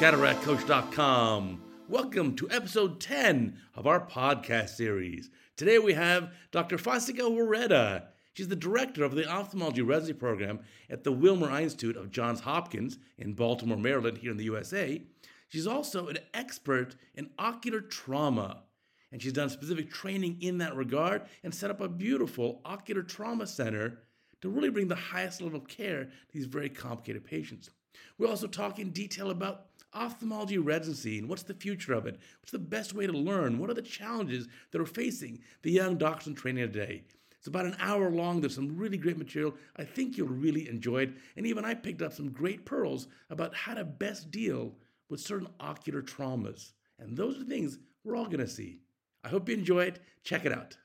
cataractcoach.com. Welcome to episode 10 of our podcast series. Today we have Dr. Fasika Wereda. She's the director of the ophthalmology residency program at the Wilmer Eye Institute of Johns Hopkins in Baltimore, Maryland, here in the USA. She's also an expert in ocular trauma, and she's done specific training in that regard and set up a beautiful ocular trauma center to really bring the highest level of care to these very complicated patients. We'll also talk in detail about ophthalmology residency and what's the future of it, what's the best way to learn, what are the challenges that are facing the young doctors in training today. It's about an hour long. There's some really great material. I think you'll really enjoy it. And even I picked up some great pearls about how to best deal with certain ocular traumas. And those are things we're all going to see. I hope you enjoy it. Check it out.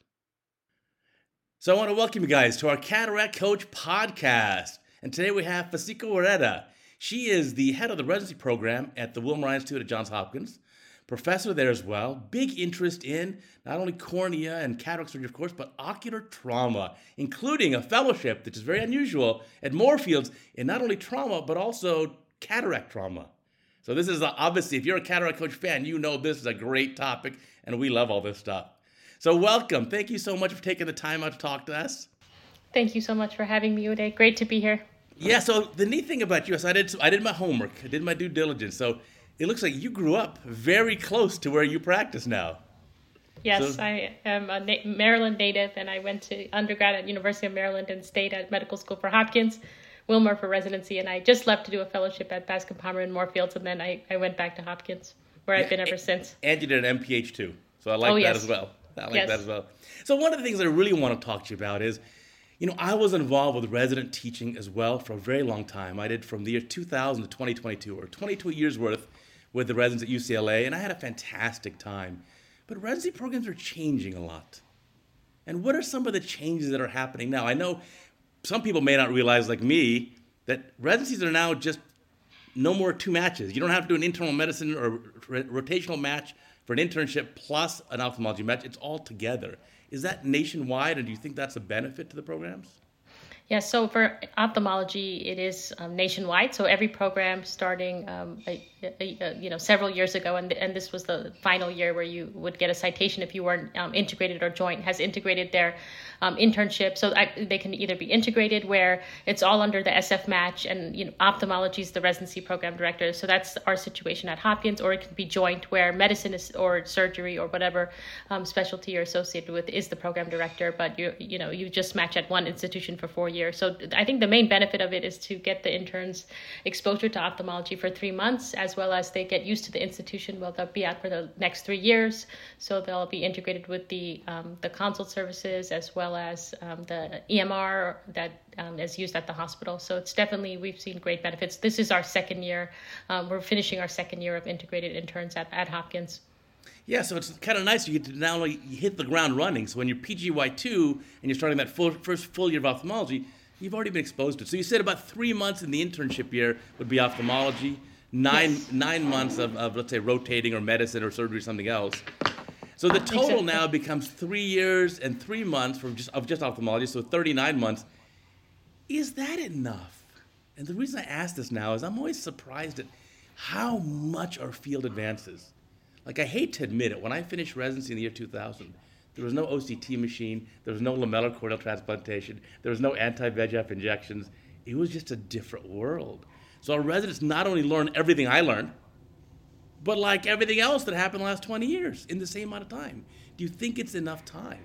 So I want to welcome you guys to our Cataract Coach podcast. And today we have Fasika Wereda. She is the head of the residency program at the Wilmer Eye Institute at Johns Hopkins, professor there as well, big interest in not only cornea and cataract surgery, of course, but ocular trauma, including a fellowship, which is very unusual, at Moorfields in not only trauma, but also cataract trauma. So this is obviously, if you're a Cataract Coach fan, you know this is a great topic, and we love all this stuff. So welcome. Thank you so much for taking the time out to talk to us. Thank you so much for having me, Uday. Great to be here. Yeah, so the neat thing about you is I did my homework, I did my due diligence. So it looks like you grew up very close to where you practice now. Yes, I am a Maryland native, and I went to undergrad at University of Maryland and stayed at medical school for Hopkins, Wilmer for residency, and I just left to do a fellowship at Bascom Palmer in Moorfields, and then I went back to Hopkins, where I've been ever since. And you did an MPH too, so I like that as well. That as well. So one of the things I really want to talk to you about is, I was involved with resident teaching as well for a very long time. I did from the year 2000 to 2022, or 22 years worth with the residents at UCLA, and I had a fantastic time. But residency programs are changing a lot. And what are some of the changes that are happening now? I know some people may not realize, like me, that residencies are now just no more two matches. You don't have to do an internal medicine or rotational match for an internship plus an ophthalmology match. It's all together. Is that nationwide, and do you think that's a benefit to the programs? Yeah, so for ophthalmology, it is nationwide. So every program starting, several years ago, and this was the final year where you would get a citation if you weren't integrated or joint, has integrated their internship. So they can either be integrated, where it's all under the SF match, and ophthalmology is the residency program director. So that's our situation at Hopkins, or it can be joint, where medicine is, or surgery, or whatever specialty you're associated with is the program director. But you just match at one institution for 4 years. So I think the main benefit of it is to get the interns exposure to ophthalmology for 3 months, as well as they get used to the institution. Well, they'll be out for the next 3 years, so they'll be integrated with the consult services, as well as the EMR that is used at the hospital. So it's definitely, we've seen great benefits. This is our second year. We're finishing our second year of integrated interns at Hopkins. Yeah, so it's kind of nice. You get to not only hit the ground running. So when you're PGY2 and you're starting that first full year of ophthalmology, you've already been exposed to it. So you said about 3 months in the internship year would be ophthalmology, nine months of let's say rotating or medicine or surgery or something else. So the total now becomes 3 years and 3 months of just ophthalmology, so 39 months. Is that enough? And the reason I ask this now is I'm always surprised at how much our field advances. Like, I hate to admit it, when I finished residency in the year 2000, there was no OCT machine, there was no lamellar corneal transplantation, there was no anti-VEGF injections. It was just a different world. So our residents not only learn everything I learned, but like everything else that happened in the last 20 years in the same amount of time. Do you think it's enough time?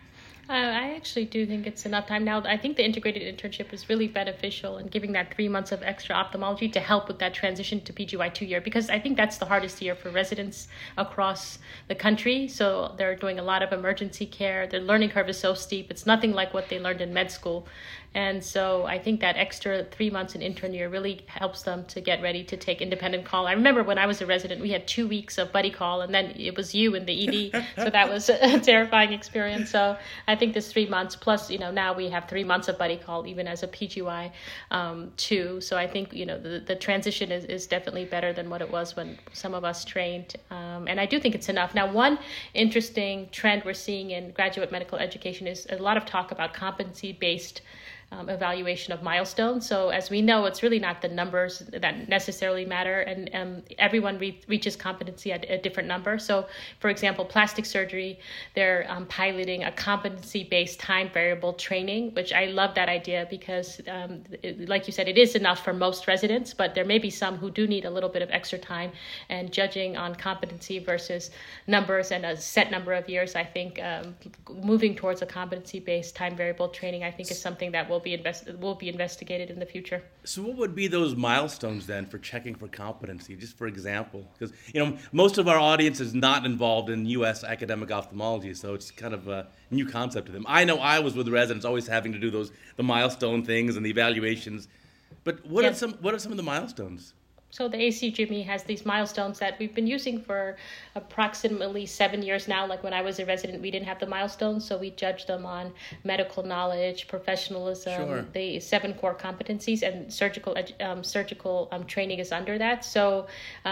I actually do think it's enough time. Now, I think the integrated internship is really beneficial in giving that 3 months of extra ophthalmology to help with that transition to PGY2 year, because I think that's the hardest year for residents across the country. So they're doing a lot of emergency care. Their learning curve is so steep. It's nothing like what they learned in med school. And so I think that extra 3 months in intern year really helps them to get ready to take independent call. I remember when I was a resident, we had 2 weeks of buddy call, and then it was you in the ED. So that was a terrifying experience. So I think this 3 months plus, now we have 3 months of buddy call, even as a PGY too. So I think, the transition is definitely better than what it was when some of us trained. And I do think it's enough. Now, one interesting trend we're seeing in graduate medical education is a lot of talk about competency-based evaluation of milestones. So as we know, it's really not the numbers that necessarily matter, and everyone reaches competency at a different number. So, for example, plastic surgery, they're piloting a competency-based time variable training, which I love that idea because, like you said, it is enough for most residents, but there may be some who do need a little bit of extra time, and judging on competency versus numbers and a set number of years, I think moving towards a competency-based time variable training, I think is something that will be investigated in the future. So what would be those milestones then for checking for competency, just for example? Because, most of our audience is not involved in U.S. academic ophthalmology, so it's kind of a new concept to them. I know I was with residents always having to do the milestone things and the evaluations, but what are some of the milestones? So the ACGME has these milestones that we've been using for approximately 7 years now. Like when I was a resident, we didn't have the milestones, so we judged them on medical knowledge, professionalism, the 7 core competencies, and surgical training is under that. So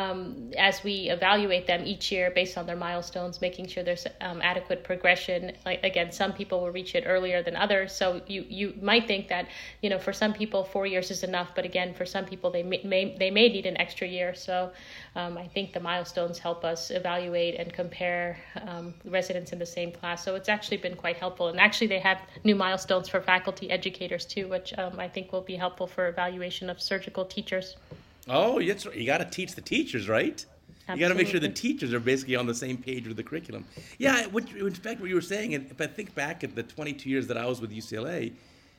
as we evaluate them each year based on their milestones, making sure there's adequate progression. Like, again, some people will reach it earlier than others. So you might think that, for some people 4 years is enough, but again, for some people they may need an extra year. So I think the milestones help us evaluate and compare residents in the same class. So it's actually been quite helpful. And actually they have new milestones for faculty educators too, which I think will be helpful for evaluation of surgical teachers. Oh, yes, you got to teach the teachers, right? Absolutely. You got to make sure the teachers are basically on the same page with the curriculum. Yeah, in fact, what you were saying, if I think back at the 22 years that I was with UCLA,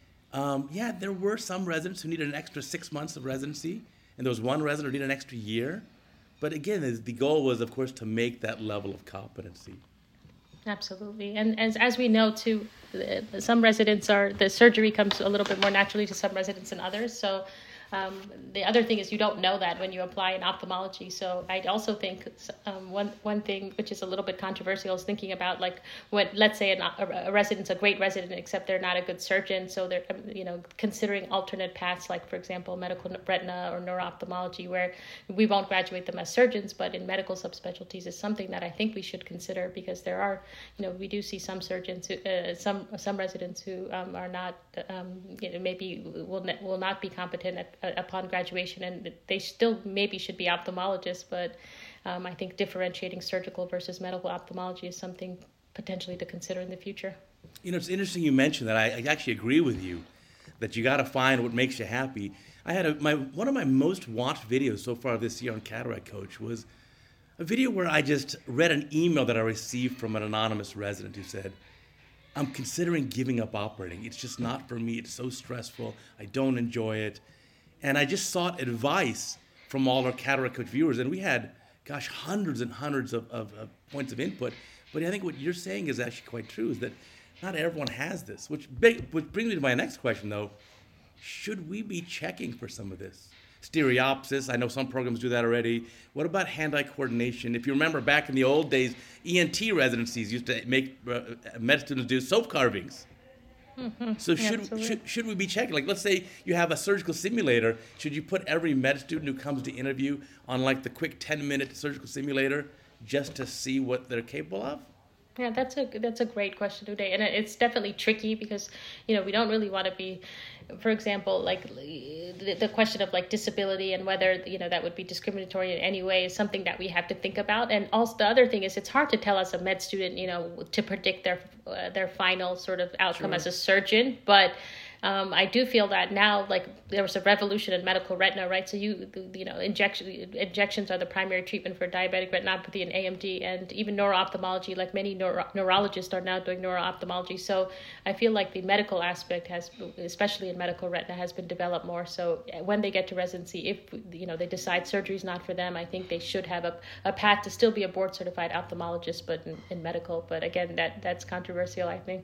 there were some residents who needed an extra 6 months of residency, and there was one resident who needed an extra year. But again, the goal was, of course, to make that level of competency. Absolutely. And as we know, too, some residents the surgery comes a little bit more naturally to some residents than others. So the other thing is you don't know that when you apply in ophthalmology. So I also think one thing which is a little bit controversial is thinking about, like, when, let's say a resident's a great resident except they're not a good surgeon, so they're considering alternate paths, like for example medical retina or neuro-ophthalmology, where we won't graduate them as surgeons, but in medical subspecialties is something that I think we should consider, because there are we do see some surgeons some residents who are not maybe will not be competent upon graduation, and they still maybe should be ophthalmologists, but I think differentiating surgical versus medical ophthalmology is something potentially to consider in the future. It's interesting you mentioned that. I actually agree with you that you got to find what makes you happy. I had one of my most watched videos so far this year on Cataract Coach was a video where I just read an email that I received from an anonymous resident who said, "I'm considering giving up operating. It's just not for me. It's so stressful. I don't enjoy it." And I just sought advice from all our Cataract Coach viewers, and we had, hundreds and hundreds of points of input. But I think what you're saying is actually quite true, is that not everyone has this, which brings me to my next question, though. Should we be checking for some of this? Stereopsis, I know some programs do that already. What about hand-eye coordination? If you remember back in the old days, ENT residencies used to make med students do soap carvings. Mm-hmm. So should we be checking? Like, let's say you have a surgical simulator. Should you put every med student who comes to interview on like the quick 10-minute surgical simulator just to see what they're capable of? Yeah, that's a great question today, and it's definitely tricky because we don't really want to be, for example, like the question of like disability and whether that would be discriminatory in any way is something that we have to think about. And also the other thing is it's hard to tell as a med student to predict their final sort of outcome as a surgeon, but I do feel that now, like, there was a revolution in medical retina, right? So injections are the primary treatment for diabetic retinopathy and AMD, and even neuro-ophthalmology, like many neurologists are now doing neuro-ophthalmology. So I feel like the medical aspect has, especially in medical retina, has been developed more. So when they get to residency, if they decide surgery is not for them, I think they should have a path to still be a board-certified ophthalmologist, but in medical. But again, that's controversial, I think.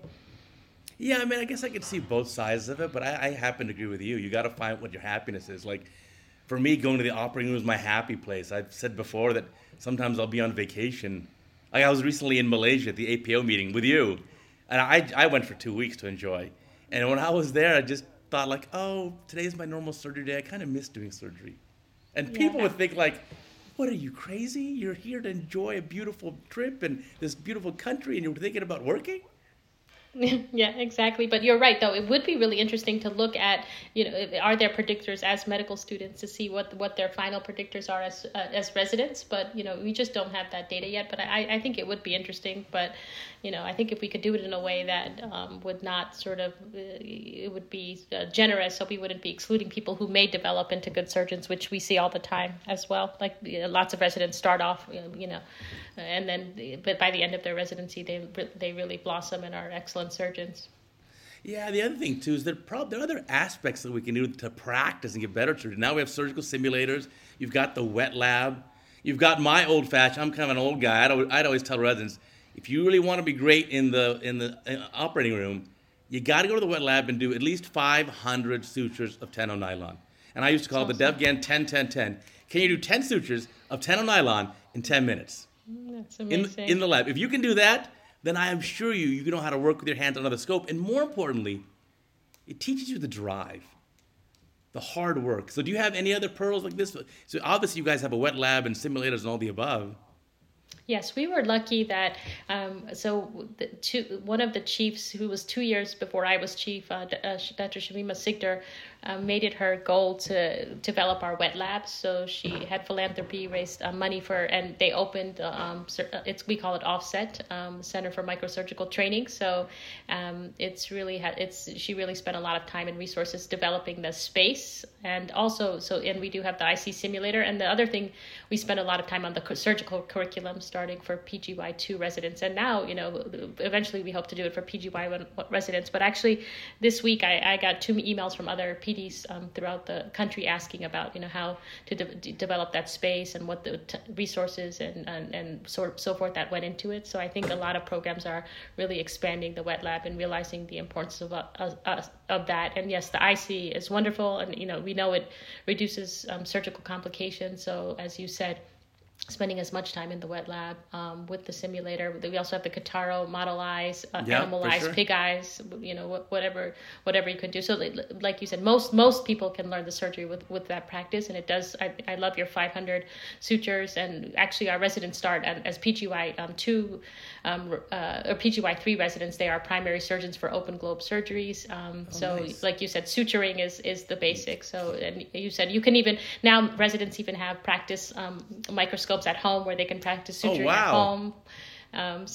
Yeah, I mean, I guess I could see both sides of it, but I happen to agree with you. You got to find what your happiness is. Like, for me, going to the operating room is my happy place. I've said before that sometimes I'll be on vacation. Like, I was recently in Malaysia at the APO meeting with you, and I went for 2 weeks to enjoy. And when I was there, I just thought, like, oh, today's my normal surgery day. I kind of miss doing surgery. And people would think, like, what are you, crazy? You're here to enjoy a beautiful trip and this beautiful country, and you're thinking about working? Yeah, exactly. But you're right, though. It would be really interesting to look at, are there predictors as medical students to see what their final predictors are as residents. But, we just don't have that data yet. But I think it would be interesting. But, I think if we could do it in a way that would not sort of, it would be generous, so we wouldn't be excluding people who may develop into good surgeons, which we see all the time as well. Like lots of residents start off, and then, but by the end of their residency, they really blossom and are excellent surgeons. Yeah, the other thing too is there are other aspects that we can do to practice and get better surgery. Now we have surgical simulators. You've got the wet lab. You've got my old fashioned. I'm kind of an old guy. I'd always tell residents, if you really want to be great in the operating room, you got to go to the wet lab and do at least 500 sutures of 10-0 nylon. And I used to call it the DevGan 10-10-10. Can you do 10 sutures of 10-0 nylon in 10 minutes? That's amazing. In the lab. If you can do that, then I am sure you know how to work with your hands on another scope. And more importantly, it teaches you the drive, the hard work. So do you have any other pearls like this? So obviously you guys have a wet lab and simulators and all the above. Yes, we were lucky that one of the chiefs who was 2 years before I was chief, Dr. Shamima Sigdar, made it her goal to develop our wet labs. So she had philanthropy, raised money and they opened, we call it Offset, Center for Microsurgical Training. So she really spent a lot of time and resources developing the space. And also, and we do have the IC simulator. And the other thing, we spent a lot of time on the surgical curriculum, starting for PGY2 residents. And now, eventually we hope to do it for PGY1 residents. But actually, this week I got 2 emails from other PDs throughout the country asking about, how to develop that space and what the resources and so forth that went into it. So I think a lot of programs are really expanding the wet lab and realizing the importance of that. And yes, the IC is wonderful, and we know it reduces surgical complications. So as you said, spending as much time in the wet lab with the simulator. We also have the Kataro model eyes, animal eyes, sure. Pig eyes, whatever you can do. So like you said, most people can learn the surgery with that practice, and it does. I love your 500 sutures, and actually our residents start as PGY2 or PGY3 residents. They are primary surgeons for open globe surgeries. Nice. Like you said, suturing is the basic. So, and you said you can even, now residents even have practice microscopes at home where they can practice suturing at home. And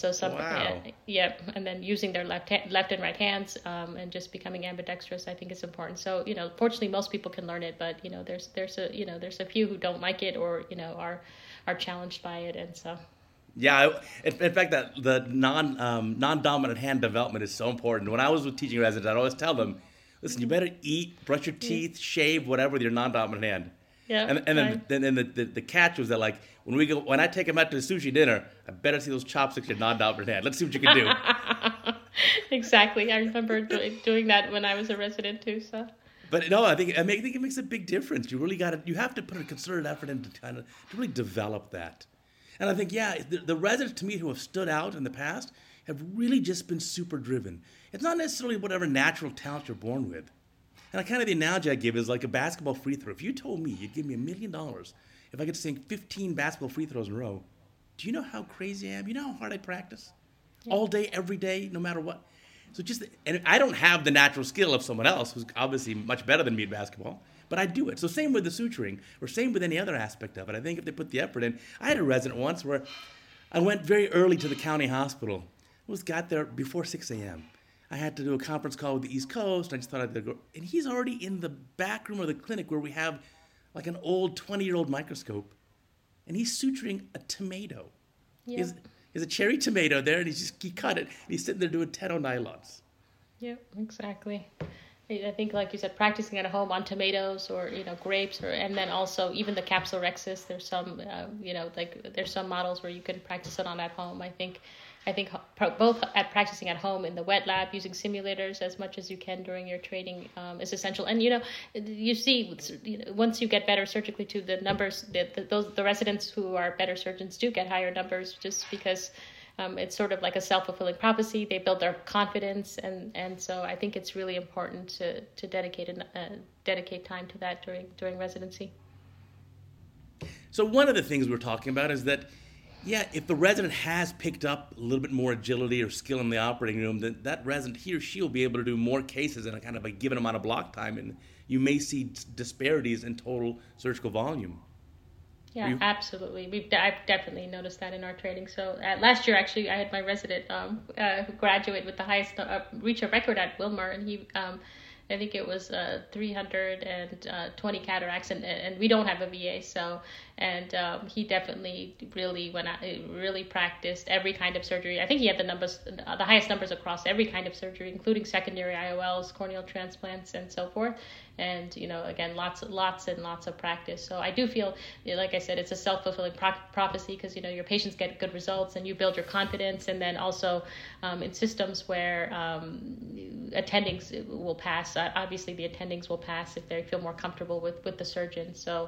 then using their left and right hands and just becoming ambidextrous, I think is important. So fortunately most people can learn it, but there's a few who don't like it or are challenged by it, and so. Yeah, in fact, that the non-dominant hand development is so important. When I was with teaching residents, I'd always tell them, listen, you better eat, brush your teeth, shave, whatever with your non-dominant hand. Yeah, and then the catch was that, like, when I take them out to the sushi dinner, I better see those chopsticks in non-dominant hand. Let's see what you can do. Exactly. I remember doing that when I was a resident too. So. But no, I think it makes a big difference. You have to put a concerted effort into to really develop that. And I think, the residents to me who have stood out in the past have really just been super driven. It's not necessarily whatever natural talent you're born with. And the analogy I give is like a basketball free throw. If you told me you'd give me $1 million if I could sink 15 basketball free throws in a row, do you know how crazy I am? You know how hard I practice? Yeah. All day, every day, no matter what. So and I don't have the natural skill of someone else who's obviously much better than me at basketball, but I do it. So same with the suturing, or same with any other aspect of it. I think if they put the effort in. I had a resident once where I went very early to the county hospital. Got there before 6 a.m. I had to do a conference call with the East Coast. I just thought I'd go. And he's already in the back room of the clinic where we have like an old 20-year-old microscope. And he's suturing a tomato. Yeah. There's a cherry tomato there, and he cut it. And he's sitting there doing 10-0 nylons. Yeah, exactly. I think, like you said, practicing at home on tomatoes or grapes, and then also even the Capsulorhexis. There's some there's some models where you can practice it on at home. I think both at practicing at home in the wet lab using simulators as much as you can during your training is essential. And you see once you get better surgically too, the numbers the residents who are better surgeons do get higher numbers just because. It's sort of like a self-fulfilling prophecy. They build their confidence, and so I think it's really important to dedicate time to that during residency. So one of the things we're talking about is that Yeah, if the resident has picked up a little bit more agility or skill in the operating room, then that resident, he or she will be able to do more cases in a kind of a given amount of block time, and you may see disparities in total surgical volume. Yeah, absolutely. I've definitely noticed that in our training. So last year, actually, I had my resident graduate with the highest reach a record at Wilmer, and he I think it was 320 cataracts, and we don't have a VA, so and he definitely really went out, really practiced every kind of surgery. I think he had the highest numbers across every kind of surgery, including secondary IOLs, corneal transplants, and so forth. And again, lots and lots of practice. So I do feel, like I said, it's a self-fulfilling prophecy, because your patients get good results and you build your confidence, and then also in systems where attendings will pass. Obviously, the attendings will pass if they feel more comfortable with the surgeon. So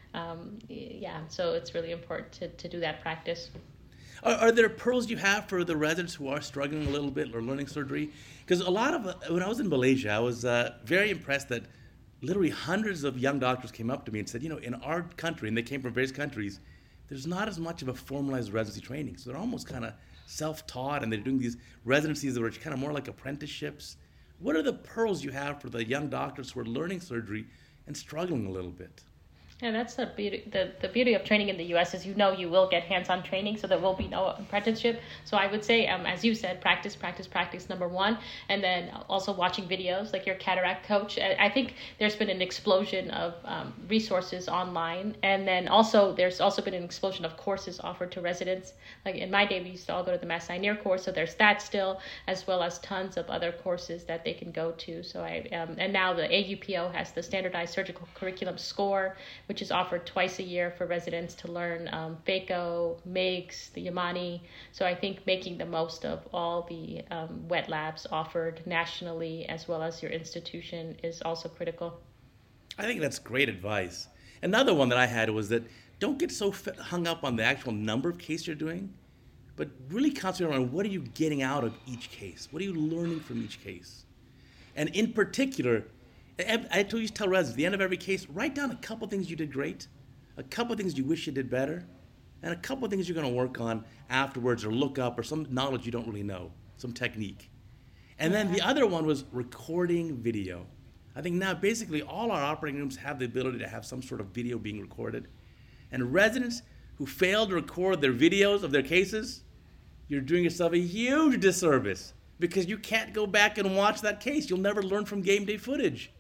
so it's really important to do that practice. Are there pearls you have for the residents who are struggling a little bit or learning surgery? Because a lot of when I was in Malaysia, I was very impressed that literally hundreds of young doctors came up to me and said, in our country, and they came from various countries, there's not as much of a formalized residency training. So they're almost kind of self-taught, and they're doing these residencies that are kind of more like apprenticeships. What are the pearls you have for the young doctors who are learning surgery and struggling a little bit? Yeah, that's the beauty. The beauty of training in the U.S. is you will get hands-on training, so there will be no apprenticeship. So I would say, as you said, practice, number one, and then also watching videos like your cataract coach. I think there's been an explosion of resources online, and then there's also been an explosion of courses offered to residents. Like in my day, we used to all go to the Mass Eye Near course, so there's that still, as well as tons of other courses that they can go to. So and now the AUPO has the Standardized Surgical Curriculum Score, which is offered twice a year for residents to learn Phaco, MIGS, the Yamani. So I think making the most of all the wet labs offered nationally as well as your institution is also critical. I think that's great advice. Another one that I had was that don't get so hung up on the actual number of cases you're doing, but really concentrate on what are you getting out of each case? What are you learning from each case? And in particular, I used to tell residents at the end of every case, write down a couple things you did great, a couple things you wish you did better, and a couple things you're going to work on afterwards or look up, or some knowledge you don't really know, some technique. And then the other one was recording video. I think now basically all our operating rooms have the ability to have some sort of video being recorded. And residents who fail to record their videos of their cases, you're doing yourself a huge disservice, because you can't go back and watch that case. You'll never learn from game day footage.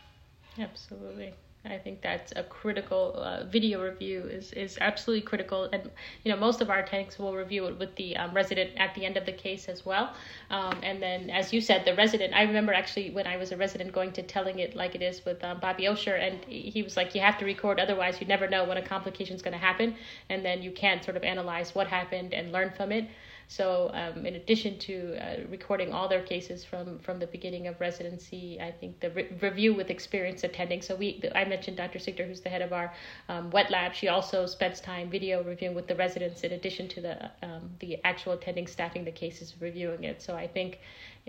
Absolutely. I think that's a critical video review is absolutely critical. And, most of our techniques will review it with the resident at the end of the case as well. And then, as you said, the resident, I remember actually when I was a resident going to telling it like it is with Bobby Osher, and he was like, you have to record, otherwise you never know when a complication is going to happen. And then you can't sort of analyze what happened and learn from it. So in addition to recording all their cases from the beginning of residency, I think the review with experienced attending. So I mentioned Dr. Sigter, who's the head of our wet lab. She also spends time video reviewing with the residents in addition to the actual attending staffing the cases, reviewing it. So I think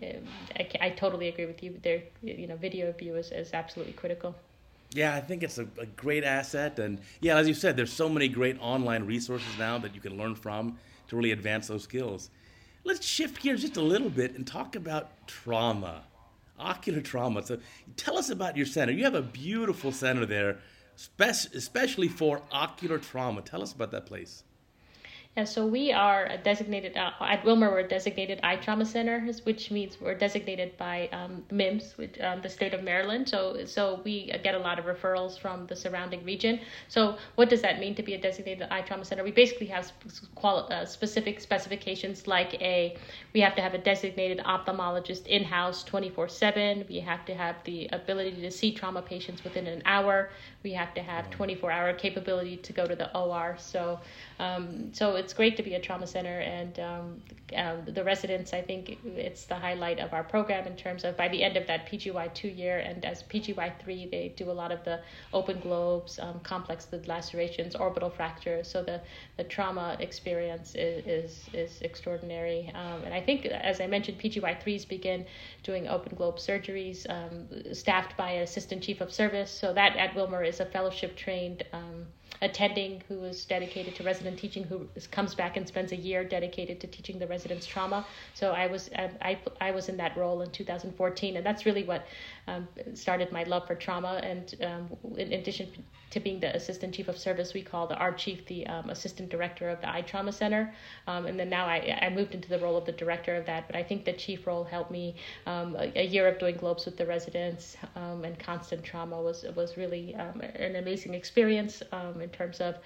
I totally agree with you. Their video review is absolutely critical. Yeah, I think it's a great asset. And yeah, as you said, there's so many great online resources now that you can learn from to really advance those skills. Let's shift gears just a little bit and talk about trauma, ocular trauma. So tell us about your center. You have a beautiful center there, especially for ocular trauma. Tell us about that place. Yeah, so we are a designated, at Wilmer, we're a designated eye trauma center, which means we're designated by MIMS, the state of Maryland. So we get a lot of referrals from the surrounding region. So what does that mean to be a designated eye trauma center? We basically have specific specifications like we have to have a designated ophthalmologist in-house 24/7. We have to have the ability to see trauma patients within an hour. We have to have 24-hour capability to go to the OR. So it's great to be a trauma center, and the residents, I think it's the highlight of our program in terms of by the end of that PGY 2-year, and as PGY 3, they do a lot of the open globes, complex lacerations, orbital fractures. So the trauma experience is extraordinary. And I think, as I mentioned, PGY 3s begin doing open globe surgeries, staffed by an assistant chief of service. So that at Wilmer is a fellowship trained attending who is dedicated to resident teaching, who comes back and spends a year dedicated to teaching the residents trauma. So I was in that role in 2014, and that's really what started my love for trauma. And in addition to being the assistant chief of service, we call our chief the assistant director of the eye trauma center. And then now I moved into the role of the director of that. But I think the chief role helped me. A year of doing globes with the residents and constant trauma was really an amazing experience in terms of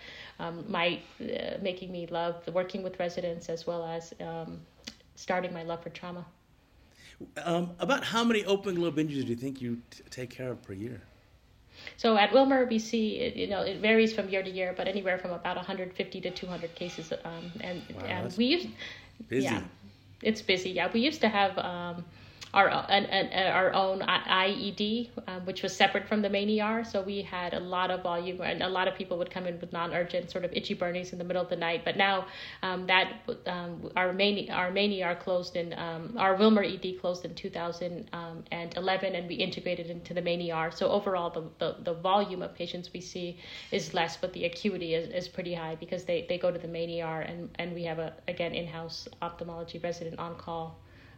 making me love working with residents, as well as starting my love for trauma. About how many open globe injuries do you think you take care of per year? So at Wilmer, BC, it varies from year to year, but anywhere from about 150 to 200 cases. And we used, busy. Yeah, it's busy. Yeah, we used to have our own IED, which was separate from the main ER. So we had a lot of volume, and a lot of people would come in with non-urgent sort of itchy burnies in the middle of the night. But now our main ER closed in, our Wilmer ED closed in 2011, and we integrated into the main ER. So overall, the volume of patients we see is less, but the acuity is pretty high because they go to the main ER, and we have again in-house ophthalmology resident on call.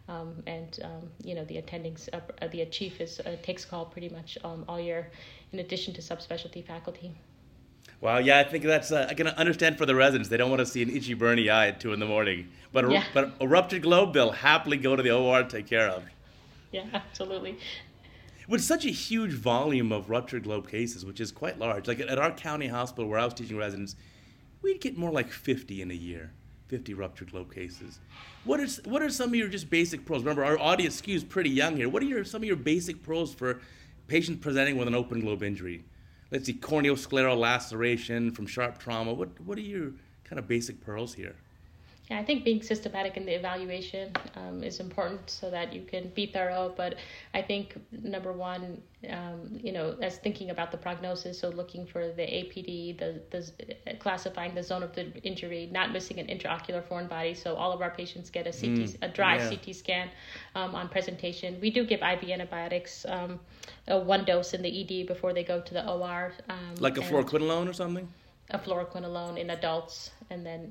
The attendings, the chief takes call pretty much all year, in addition to subspecialty faculty. Wow, yeah, I think that's, I can understand for the residents, they don't want to see an itchy, burny eye at 2 a.m. But a ruptured globe, they'll happily go to the OR to take care of. Yeah, absolutely. With such a huge volume of ruptured globe cases, which is quite large, like at our county hospital where I was teaching residents, we'd get more like 50 in a year. 50 ruptured globe cases. What are some of your just basic pros? Remember, our audience skews pretty young here. What are some of your basic pros for patients presenting with an open globe injury? Let's see, corneoscleral laceration from sharp trauma. What are your kind of basic pearls here? Yeah, I think being systematic in the evaluation is important so that you can be thorough. But I think number one, as thinking about the prognosis, so looking for the APD, the classifying the zone of the injury, not missing an intraocular foreign body. So all of our patients get a dry CT scan on presentation. We do give IV antibiotics, one dose in the ED before they go to the OR. Like a fluoroquinolone or something? A fluoroquinolone in adults, and then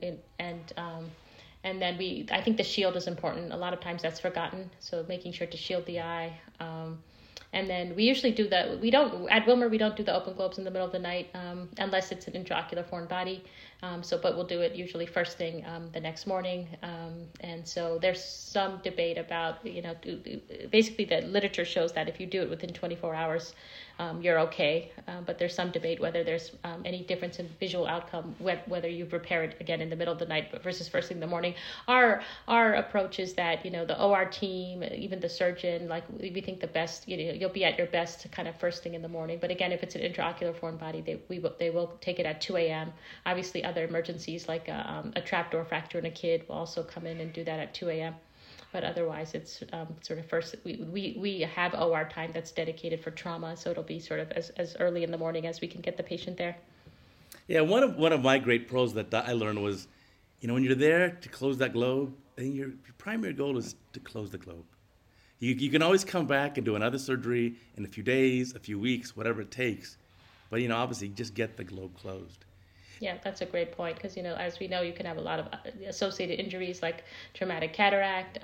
I think the shield is important. A lot of times that's forgotten, so making sure to shield the eye. And then we usually do at Wilmer, we don't do the open globes in the middle of the night unless it's an intraocular foreign body. But we'll do it usually first thing the next morning. And so there's some debate about, basically the literature shows that if you do it within 24 hours, you're okay. But there's some debate whether there's any difference in visual outcome, whether you repair it again in the middle of the night versus first thing in the morning. Our approach is that, the OR team, even the surgeon, like we think the best, you'll be at your best kind of first thing in the morning. But again, if it's an intraocular foreign body, they will take it at 2 a.m. Obviously, other emergencies like a trapdoor fracture in a kid will also come in and do that at 2 a.m. But otherwise, it's sort of first. We have OR time that's dedicated for trauma, so it'll be sort of as early in the morning as we can get the patient there. Yeah, one of my great pros that I learned was, when you're there to close that globe, then your primary goal is to close the globe. You can always come back and do another surgery in a few days, a few weeks, whatever it takes. But, obviously, just get the globe closed. Yeah, that's a great point because, as we know, you can have a lot of associated injuries like traumatic cataract,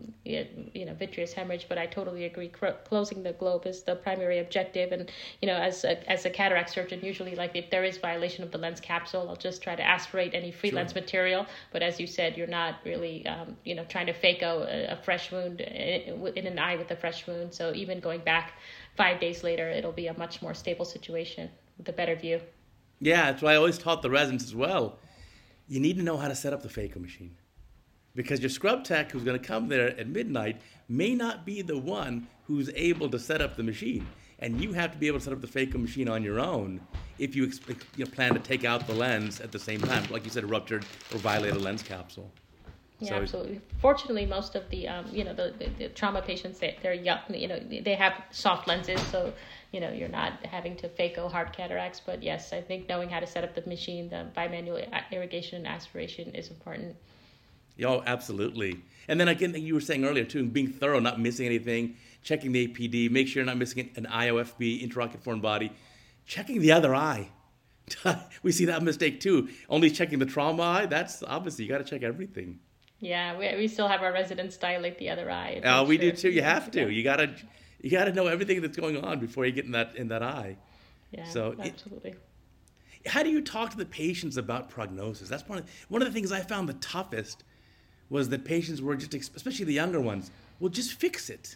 vitreous hemorrhage. But I totally agree. Closing the globe is the primary objective. And, as a cataract surgeon, usually, like if there is violation of the lens capsule, I'll just try to aspirate any free lens material. But as you said, you're not really, trying to fake a fresh wound in an eye with a fresh wound. So even going back 5 days later, it'll be a much more stable situation with a better view. Yeah, that's why I always taught the residents as well. You need to know how to set up the phaco machine. Because your scrub tech who's going to come there at midnight may not be the one who's able to set up the machine. And you have to be able to set up the phaco machine on your own if you plan to take out the lens at the same time. Like you said, a ruptured or violated lens capsule. Yeah, so, absolutely. Fortunately, most of the the trauma patients, they're young. They have soft lenses, so you're not having to phaco hard cataracts. But yes, I think knowing how to set up the machine, the bimanual irrigation and aspiration is important. Oh, absolutely. And then again, you were saying earlier too, being thorough, not missing anything, checking the APD, make sure you're not missing an IOFB, intraocular foreign body, checking the other eye. We see that mistake too. Only checking the trauma eye. That's obviously you got to check everything. Yeah, we still have our residents dilate the other eye. We do too. You have to. You gotta know everything that's going on before you get in that eye. Yeah, so absolutely. How do you talk to the patients about prognosis? That's one of the things I found the toughest was that patients were just, especially the younger ones, will just fix it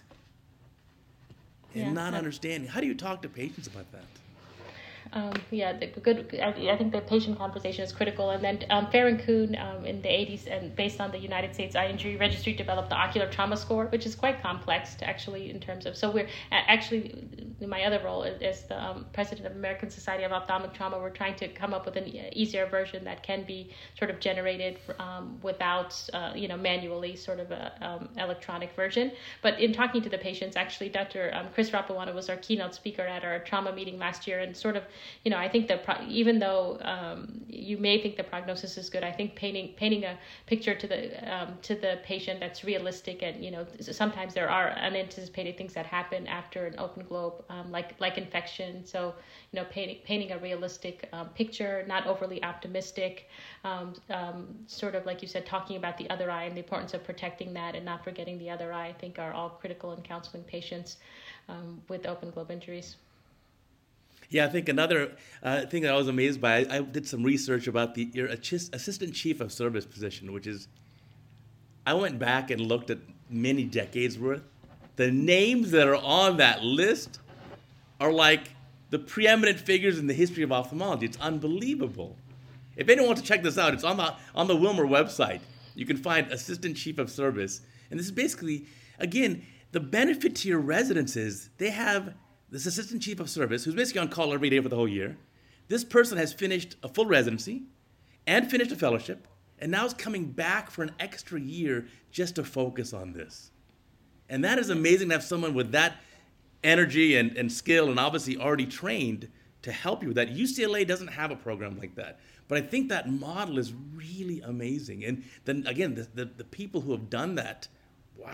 and not understanding. How do you talk to patients about that? I think the patient conversation is critical. And then Farron Kuhn in the 80s, and based on the United States Eye Injury Registry, developed the ocular trauma score, which is quite complex to actually in terms of. So we're actually, in my other role as the president of American Society of Ophthalmic Trauma, we're trying to come up with an easier version that can be sort of generated without, manually, sort of a electronic version. But in talking to the patients, actually, Dr. Chris Rapawana was our keynote speaker at our trauma meeting last year, and sort of, I think even though you may think the prognosis is good, I think painting a picture to the patient that's realistic, and sometimes there are unanticipated things that happen after an open globe, like infection. So painting a realistic picture, not overly optimistic, sort of like you said, talking about the other eye and the importance of protecting that and not forgetting the other eye, I think are all critical in counseling patients with open globe injuries. Yeah, I think another thing that I was amazed by, I did some research about your assistant chief of service position, which is, I went back and looked at many decades worth. The names that are on that list are like the preeminent figures in the history of ophthalmology. It's unbelievable. If anyone wants to check this out, it's on the Wilmer website. You can find assistant chief of service. And this is basically, again, the benefit to your residents is they have this assistant chief of service who's basically on call every day for the whole year. This person has finished a full residency and finished a fellowship, and now is coming back for an extra year just to focus on this. And that is amazing to have someone with that energy and skill and obviously already trained to help you with that. UCLA doesn't have a program like that. But I think that model is really amazing. And then again, the people who have done that, wow,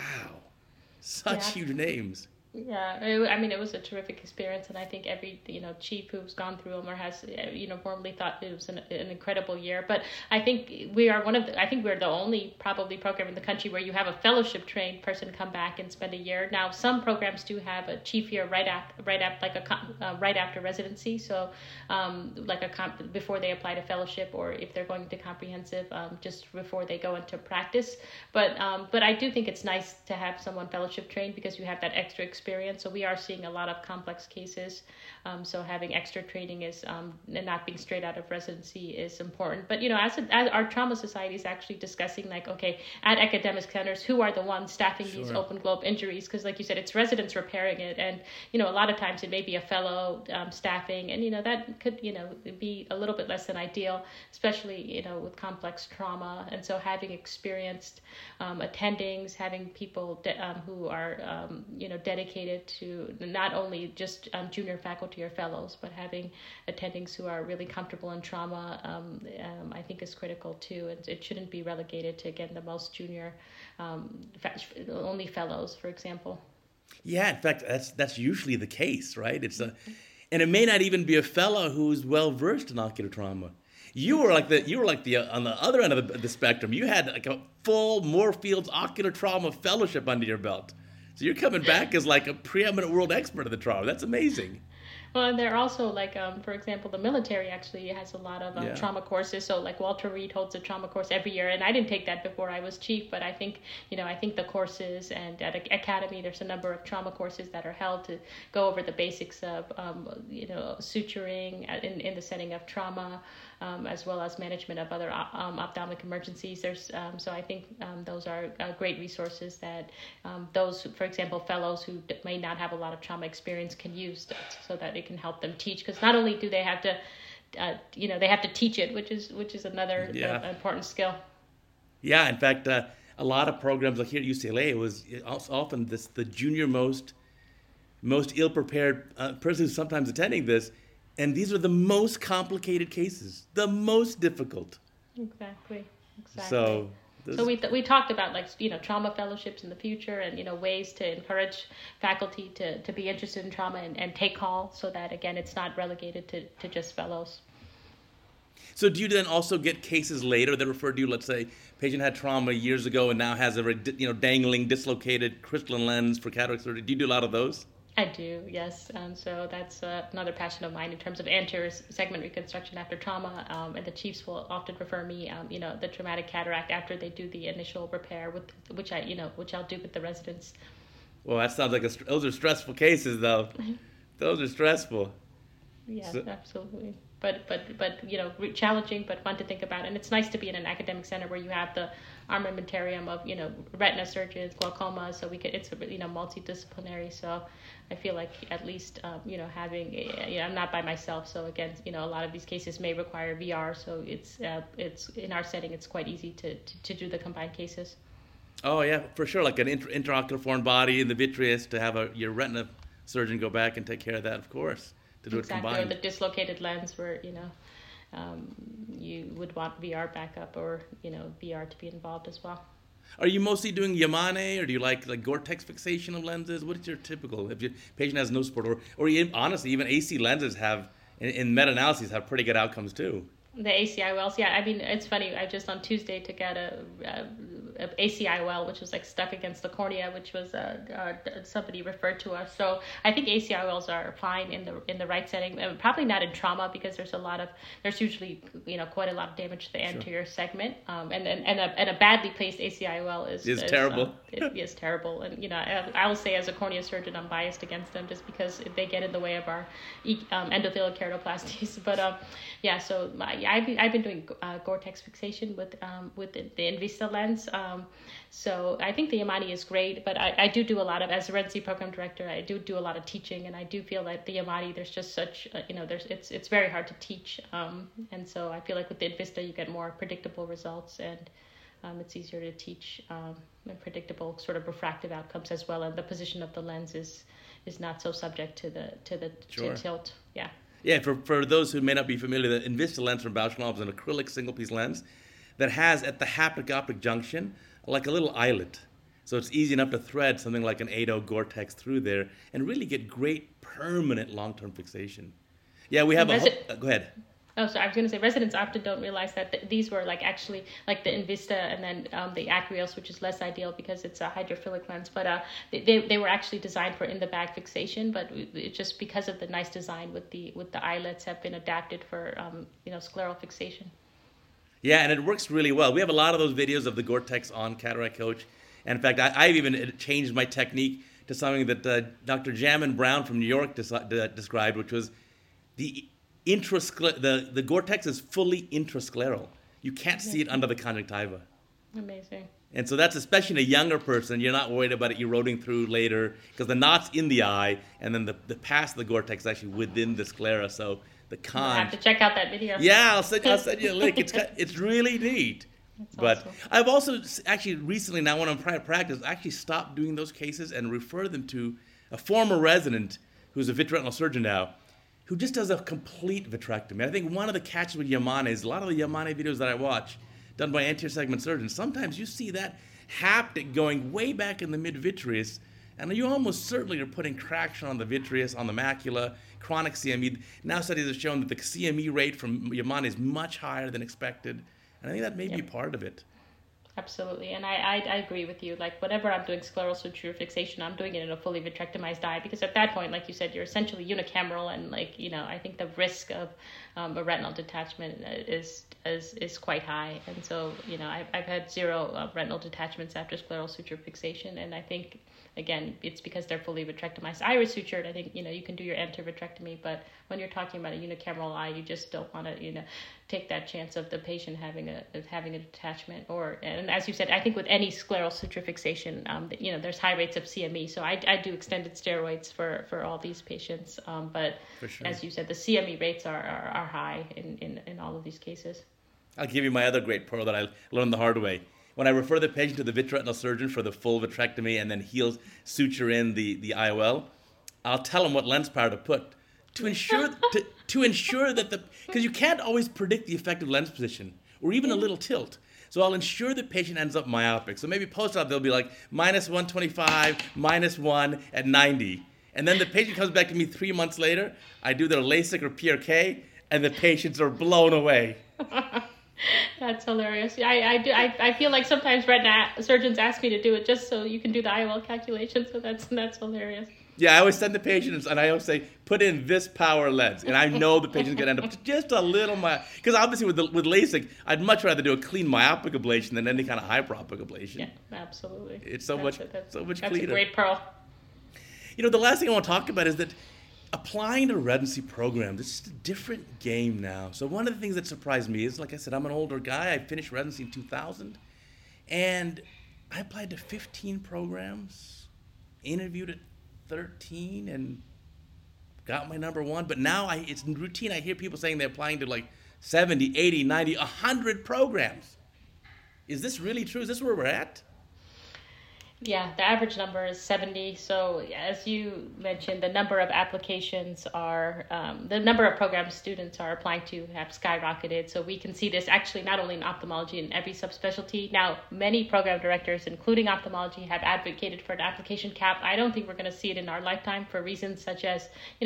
such huge names. Yeah, I mean, it was a terrific experience, and I think every chief who's gone through Wilmer has uniformly thought it was an incredible year. But I think we're the only probably program in the country where you have a fellowship trained person come back and spend a year. Now, some programs do have a chief year right after residency, so before they apply to fellowship, or if they're going to comprehensive, just before they go into practice. But I do think it's nice to have someone fellowship trained because you have that extra experience. So we are seeing a lot of complex cases. So having extra training is and not being straight out of residency is important. But as our trauma society is actually discussing, like, okay, at academic centers, who are the ones staffing these open globe injuries? Because like you said, it's residents repairing it, and a lot of times it may be a fellow staffing, and that could be a little bit less than ideal, especially with complex trauma. And so having experienced attendings, having people who are dedicated to not only just junior faculty or fellows, but having attendings who are really comfortable in trauma, I think is critical too. And it shouldn't be relegated to, again, the most junior, only fellows, for example. Yeah, in fact, that's usually the case, right? And it may not even be a fellow who's well versed in ocular trauma. You were like the on the other end of the spectrum. You had like a full Moorfields ocular trauma fellowship under your belt. So you're coming back as like a preeminent world expert of the trauma. That's amazing. Well, and they're also like, for example, the military actually has a lot of trauma courses. So like Walter Reed holds a trauma course every year, and I didn't take that before I was chief, but I think the courses, and at Academy there's a number of trauma courses that are held to go over the basics of suturing in the setting of trauma, as well as management of other ophthalmic emergencies. So I think those are great resources that those, for example, fellows who may not have a lot of trauma experience can use so that it can help them teach. Because not only do they have to, they have to teach it, which is another important skill. Yeah, in fact, a lot of programs like here at UCLA, it was often the junior most ill-prepared person who's sometimes attending this. And these are the most complicated cases, the most difficult. Exactly. So we talked about trauma fellowships in the future, and ways to encourage faculty to be interested in trauma and take call, so that again it's not relegated to just fellows. So do you then also get cases later that refer to you, let's say, patient had trauma years ago and now has a dangling, dislocated crystalline lens for cataract surgery? Do you do a lot of those? I do, yes. So that's another passion of mine in terms of anterior segment reconstruction after trauma. And the chiefs will often refer me, the traumatic cataract after they do the initial repair, which I'll do with the residents. Well, that sounds like those are stressful cases, though. Those are stressful. Yeah, absolutely. But challenging, but fun to think about. And it's nice to be in an academic center where you have the armamentarium of retina surgeons, glaucoma. So it's multidisciplinary. So I feel like at least having I'm not by myself. So again, a lot of these cases may require VR. So it's in our setting, it's quite easy to do the combined cases. Oh yeah, for sure. Like an intraocular foreign body in the vitreous, to have your retina surgeon go back and take care of that, of course. To do exactly. it combined. Or the dislocated lens where, you would want VR backup or, VR to be involved as well. Are you mostly doing Yamane, or do you like Gore-Tex fixation of lenses? What is your typical, if your patient has no support, or honestly, even AC lenses have, in meta-analyses, have pretty good outcomes too? The ACIOLs, yeah. I mean, it's funny. I just on Tuesday took out a ACIOL, which was like stuck against the cornea, which was somebody referred to us. So I think ACIOLs are fine in the right setting. Probably not in trauma because there's usually quite a lot of damage to the anterior segment. And a badly placed ACIOL is terrible. It is terrible. And I will say as a cornea surgeon, I'm biased against them just because they get in the way of our endothelial keratoplasties. But yeah, so I've been doing Gore-Tex fixation with the Envista lens. So I think the Yamane is great, but I do a lot of, as a residency program director, I do a lot of teaching, and I do feel that the Yamane, there's just such, it's very hard to teach. And so I feel like with the Envista, you get more predictable results, and it's easier to teach and predictable sort of refractive outcomes as well. And the position of the lens is not so subject to the Sure. tilt. Yeah. Yeah, for those who may not be familiar, the Envista lens from Bausch + Lomb is an acrylic single-piece lens that has at the haptic-optic junction like a little eyelet. So it's easy enough to thread something like an 8.0 Gore-Tex through there and really get great permanent long-term fixation. Yeah, we have go ahead. Oh, so I was going to say residents often don't realize that these were actually the Envista and then the Acryos, which is less ideal because it's a hydrophilic lens, but they were actually designed for in-the-bag fixation, but it just because of the nice design with the eyelets have been adapted for scleral fixation. Yeah, and it works really well. We have a lot of those videos of the Gore-Tex on Cataract Coach. And in fact, I've even changed my technique to something that Dr. Jamin Brown from New York described, which was the Gore-Tex is fully intrascleral. You can't see it under the conjunctiva. Amazing. And so that's, especially in a younger person, you're not worried about it eroding through later because the knot's in the eye, and then the pass of the Gore-Tex is actually within the sclera. So the I have to check out that video. Yeah, I'll send you a link. It's really neat. That's but awesome. I've also actually recently, now when I'm in private practice, actually stopped doing those cases and refer them to a former resident who's a vitreoretinal surgeon now, who just does a complete vitrectomy. I think one of the catches with Yamane is a lot of the Yamane videos that I watch done by anterior segment surgeons, sometimes you see that haptic going way back in the mid-vitreous, and you almost certainly are putting traction on the vitreous, on the macula, chronic CME. Now studies have shown that the CME rate from Yamane is much higher than expected, and I think that may be part of it. Absolutely, and I agree with you. Whenever I'm doing scleral suture fixation, I'm doing it in a fully vitrectomized eye because at that point, like you said, you're essentially unicameral, and I think the risk of a retinal detachment is quite high. And so I've had zero retinal detachments after scleral suture fixation, and I think again it's because they're fully vitrectomized. Iris sutured, I think you can do your anterior vitrectomy, but when you're talking about a unicameral eye, you just don't want to take that chance of the patient having a detachment. And as you said, I think with any scleral suture fixation, there's high rates of CME. So I do extended steroids for all these patients. But for sure. As you said, the CME rates are high in all of these cases. I'll give you my other great pearl that I learned the hard way. When I refer the patient to the vitreoretinal surgeon for the full vitrectomy and then he'll suture in the IOL, I'll tell him what lens power to put to ensure that because you can't always predict the effective lens position or even a little tilt. So I'll ensure the patient ends up myopic. So maybe post-op they'll be like -125, -1 at 90. And then the patient comes back to me 3 months later, I do their LASIK or PRK, and the patients are blown away. That's hilarious. I feel like sometimes retina surgeons ask me to do it just so you can do the IOL calculation. So that's hilarious. Yeah, I always send the patients, and I always say, put in this power lens. And I know the patient's going to end up just a little, because obviously with LASIK, I'd much rather do a clean myopic ablation than any kind of hyperopic ablation. Yeah, absolutely. It's so much cleaner. That's a great pearl. You know, the last thing I want to talk about is that applying to residency program, this is a different game now. So one of the things that surprised me is, like I said, I'm an older guy. I finished residency in 2000, and I applied to 15 programs, interviewed at 13, and got my number one. But now it's routine. I hear people saying they're applying to like 70, 80, 90, 100 programs. Is this really true? Is this where we're at? Yeah, the average number is 70. So as you mentioned, the number of applications the number of program students are applying to have skyrocketed. So we can see this actually not only in ophthalmology, in every subspecialty. Now, many program directors, including ophthalmology, have advocated for an application cap. I don't think we're going to see it in our lifetime for reasons such as,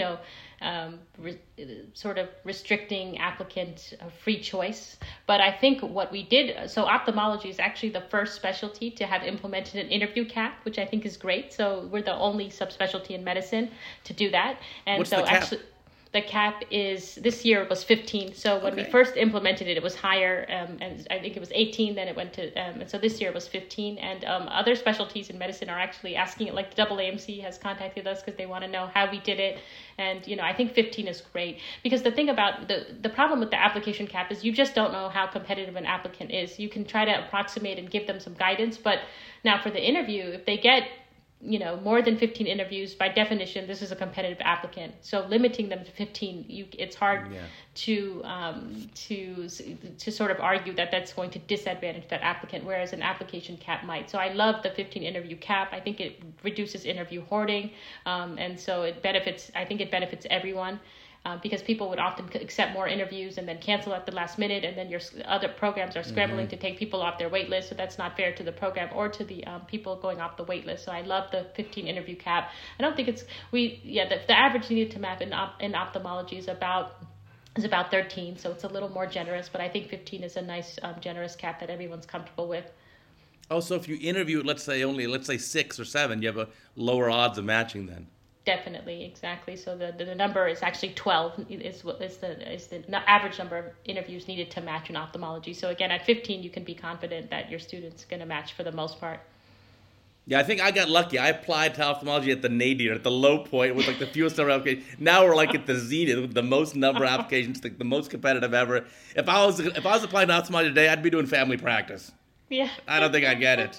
sort of restricting applicant free choice. But I think what we did, so ophthalmology is actually the first specialty to have implemented an interview cap, which I think is great. So we're the only subspecialty in medicine to do that. And what's so the cap? Actually, the cap is, this year was 15. So when we first implemented it, it was higher, and I think it was 18, then it went to, and so this year it was 15. And other specialties in medicine are actually asking it, like the AAMC has contacted us because they want to know how we did it. And, I think 15 is great, because the thing about the problem with the application cap is you just don't know how competitive an applicant is. You can try to approximate and give them some guidance, but now for the interview, if they get more than 15 interviews, by definition, this is a competitive applicant. So limiting them to 15, it's hard to sort of argue that that's going to disadvantage that applicant, whereas an application cap might. So I love the 15 interview cap. I think it reduces interview hoarding, and so it benefits everyone. Because people would often accept more interviews and then cancel at the last minute, and then your other programs are scrambling to take people off their wait list, so that's not fair to the program or to the people going off the wait list. So I love the 15 interview cap. I don't think the average needed to map in ophthalmology is about 13, so it's a little more generous, but I think 15 is a nice generous cap that everyone's comfortable with. Oh, so if you interview, let's say 6 or 7, you have a lower odds of matching then. Definitely, exactly. So the number is actually 12 is the average number of interviews needed to match in ophthalmology. So again, at 15, you can be confident that your student's going to match for the most part. Yeah, I think I got lucky. I applied to ophthalmology at the nadir, at the low point, with like the fewest number of applications. Now we're like at the zenith, with the most number of applications, like the most competitive ever. If I was applying to ophthalmology today, I'd be doing family practice. Yeah. I don't think I'd get it.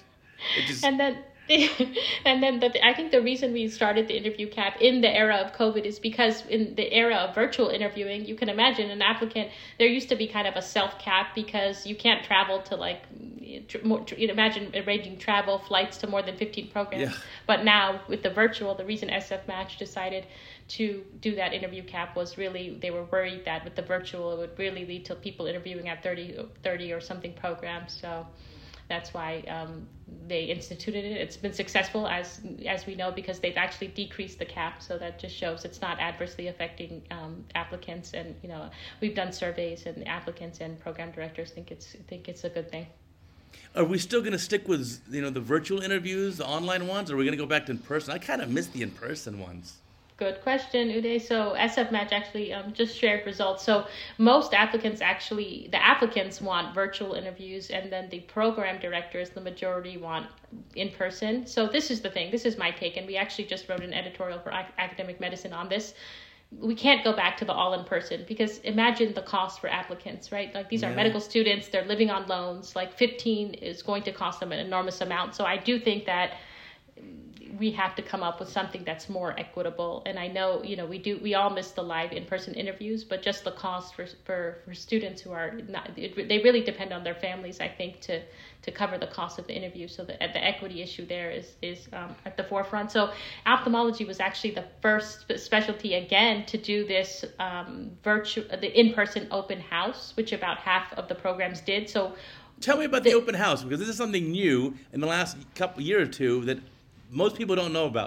And then I think the reason we started the interview cap in the era of COVID is because in the era of virtual interviewing, you can imagine an applicant, there used to be kind of a self-cap because you can't travel to imagine arranging travel flights to more than 15 programs. Yeah. But now with the virtual, the reason SF Match decided to do that interview cap was really, they were worried that with the virtual, it would really lead to people interviewing at 30 or something programs. So that's why they instituted it. It's been successful, as we know, because they've actually decreased the cap. So that just shows it's not adversely affecting applicants. And we've done surveys, and applicants and program directors think it's a good thing. Are we still going to stick with the virtual interviews, the online ones, or are we going to go back to in person? I kind of miss the in person ones. Good question, Uday. So SF Match actually just shared results. So most applicants the applicants want virtual interviews, and then the program directors, the majority, want in person. So this is the thing. This is my take, and we actually just wrote an editorial for Academic Medicine on this. We can't go back to the all in person, because imagine the cost for applicants, right? Like these are medical students, they're living on loans. Like 15 is going to cost them an enormous amount. So I do think that we have to come up with something that's more equitable. And I know, we all miss the live in-person interviews, but just the cost for students who are not, they really depend on their families, I think, to cover the cost of the interview. So the equity issue there is at the forefront. So ophthalmology was actually the first specialty again to do this the in-person open house, which about half of the programs did. So tell me about the open house, because this is something new in the last year or two that most people don't know about.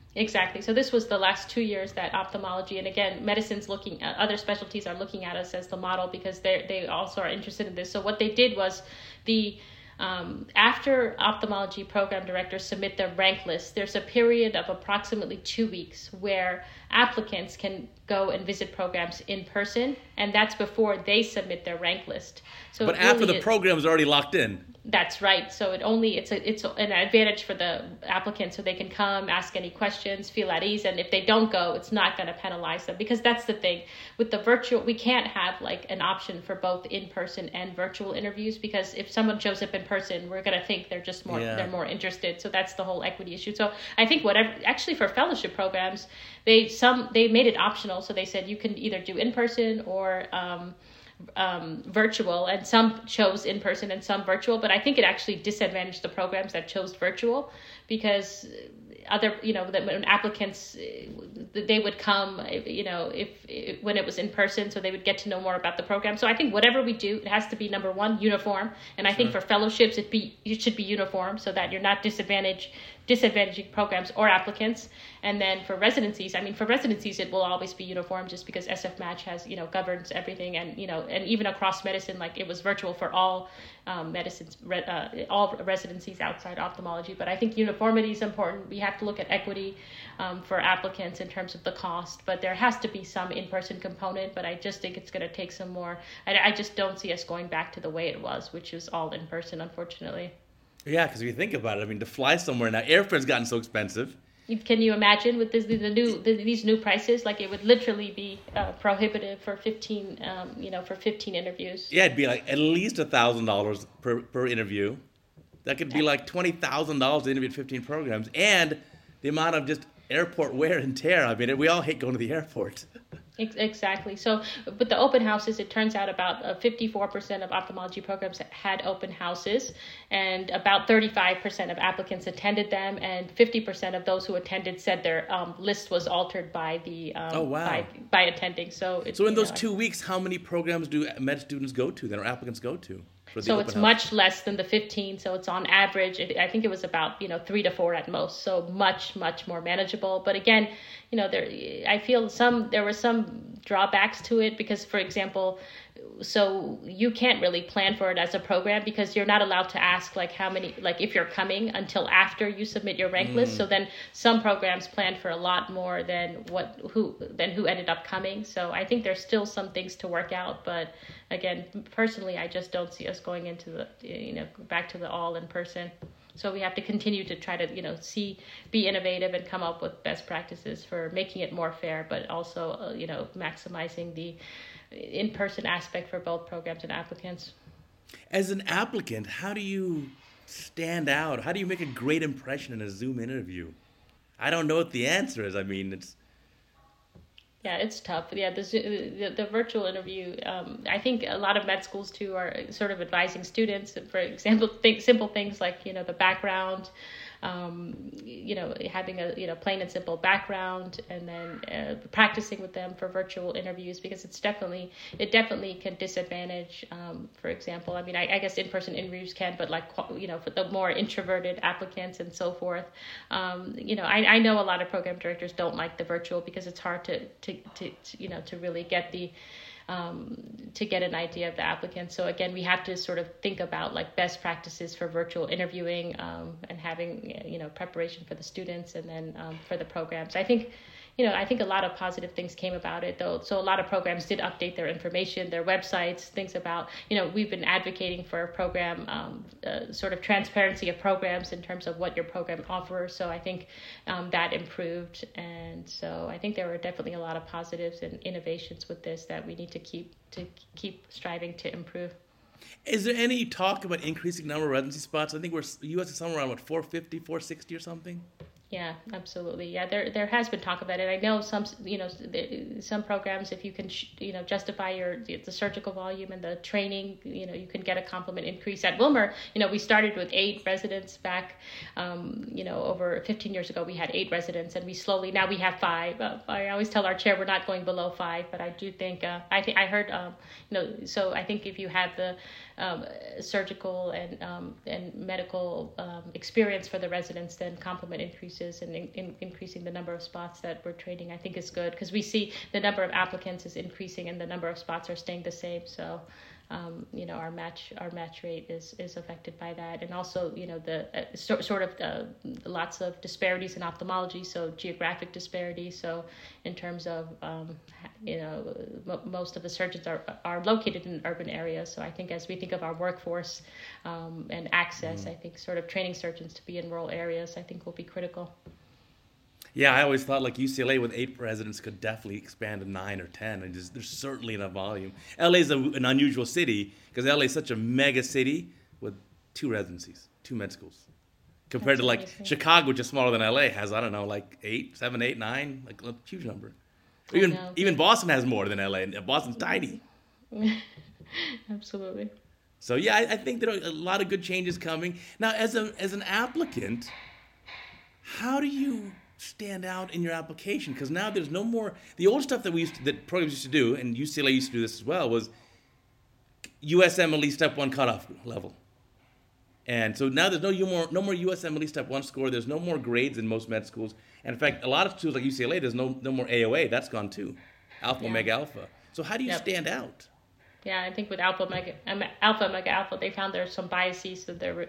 Exactly. So this was the last 2 years that ophthalmology, and again, medicine's looking at, other specialties are looking at us as the model because they also are interested in this. So what they did was the after ophthalmology program directors submit their rank list, there's a period of approximately 2 weeks where applicants can go and visit programs in person, and that's before they submit their rank list. So but after the program is already locked in. That's right. So it's an advantage for the applicant, so they can come, ask any questions, feel at ease, and if they don't go, it's not going to penalize them, because that's the thing with the virtual. We can't have like an option for both in-person and virtual interviews, because if someone shows up in person, we're going to think they're just more they're more interested. So that's the whole equity issue. So I think actually for fellowship programs, they made it optional. So they said you can either do in-person or virtual, and some chose in person and some virtual, but I think it actually disadvantaged the programs that chose virtual, because when applicants, they would come, if when it was in person, so they would get to know more about the program. So I think whatever we do, it has to be, number one, uniform, and I think for fellowships it should be uniform, so that you're not disadvantaging programs or applicants. And then for residencies, it will always be uniform, just because SF Match has, governs everything, and even across medicine, like it was virtual for all all residencies outside ophthalmology. But I think uniformity is important. We have to look at equity for applicants in terms of the cost, but there has to be some in-person component. But I just think it's going to take some more. I just don't see us going back to the way it was, which is all in person, unfortunately. Yeah, because if you think about it, to fly somewhere now, airfare's gotten so expensive. Can you imagine with these new prices? Like it would literally be prohibitive for 15 interviews. Yeah, it'd be like at least $1,000 per interview. That could be like $20,000 to interview 15 programs, and the amount of just airport wear and tear. We all hate going to the airport. Exactly. So, but the open houses, it turns out about 54% of ophthalmology programs had open houses, and about 35% of applicants attended them, and 50% of those who attended said their list was altered by the by attending. So in those 2 weeks, how many programs do med students go to then, or applicants go to? So it's much less than the 15. So it's on average, I think it was about 3 to 4 at most. So much more manageable. But again, I feel there were some drawbacks to it, because, for example, so you can't really plan for it as a program, because you're not allowed to ask how many, if you're coming, until after you submit your rank list. So then some programs planned for a lot more than who ended up coming. So I think there's still some things to work out, but again, personally, I just don't see us going into the back to the all in person. So we have to continue to try to be innovative and come up with best practices for making it more fair, but also maximizing the in-person aspect for both programs and applicants. As an applicant, how do you stand out? How do you make a great impression in a Zoom interview? I don't know what the answer is. Yeah, it's tough. Yeah, the virtual interview, I think a lot of med schools too are sort of advising students, for example, simple things like, the background, having a plain and simple background, and then practicing with them for virtual interviews, because it definitely can disadvantage, for example, I guess in-person interviews can, but for the more introverted applicants and so forth, I know a lot of program directors don't like the virtual, because it's hard to really get to get an idea of the applicant. So again, we have to sort of think about best practices for virtual interviewing, and having preparation for the students, and then for the programs. I think a lot of positive things came about it, though. So a lot of programs did update their information, their websites, things about, we've been advocating for a program, sort of transparency of programs in terms of what your program offers. So I think that improved. And so I think there were definitely a lot of positives and innovations with this that we need to keep striving to improve. Is there any talk about increasing number of residency spots? I think U.S. is somewhere around 450, 460 or something? Yeah, absolutely. Yeah, there has been talk about it. I know some programs, if you can justify the surgical volume and the training, you can get a complement increase. At Wilmer, we started with 8 residents back, over 15 years ago. We had 8 residents, and now we have 5. I always tell our chair we're not going below 5, but I do think I heard so I think if you have surgical and medical experience for the residents, then complement increases and increasing the number of spots that we're training, I think is good, because we see the number of applicants is increasing and the number of spots are staying the same. So our match rate is affected by that, and also the lots of disparities in ophthalmology, so geographic disparity. So in terms of most of the surgeons are located in urban areas. So I think as we think of our workforce and access, I think sort of training surgeons to be in rural areas, I think will be critical. Yeah, I always thought like UCLA with 8 residents could definitely expand to 9 or 10, and there's certainly enough volume. LA is an unusual city because LA is such a mega city with 2 residencies, 2 med schools, compared to like Chicago, which is smaller than LA, has like 7, 8, 9, like a huge number. Even Boston has more than LA, and Boston's tiny. Absolutely. So yeah, I think there are a lot of good changes coming now. As an applicant, how do you stand out in your application? Because now there's no more the old stuff that programs used to do, and UCLA used to do this as well, was USMLE Step 1 cutoff level. And so now there's no more USMLE Step 1 score. There's no more grades in most med schools. And in fact, a lot of schools like UCLA, there's no more AOA. That's gone too. Alpha, Omega, Alpha. So how do you stand out? Yeah, I think with Alpha, Omega, Alpha, they found there's some biases, so they're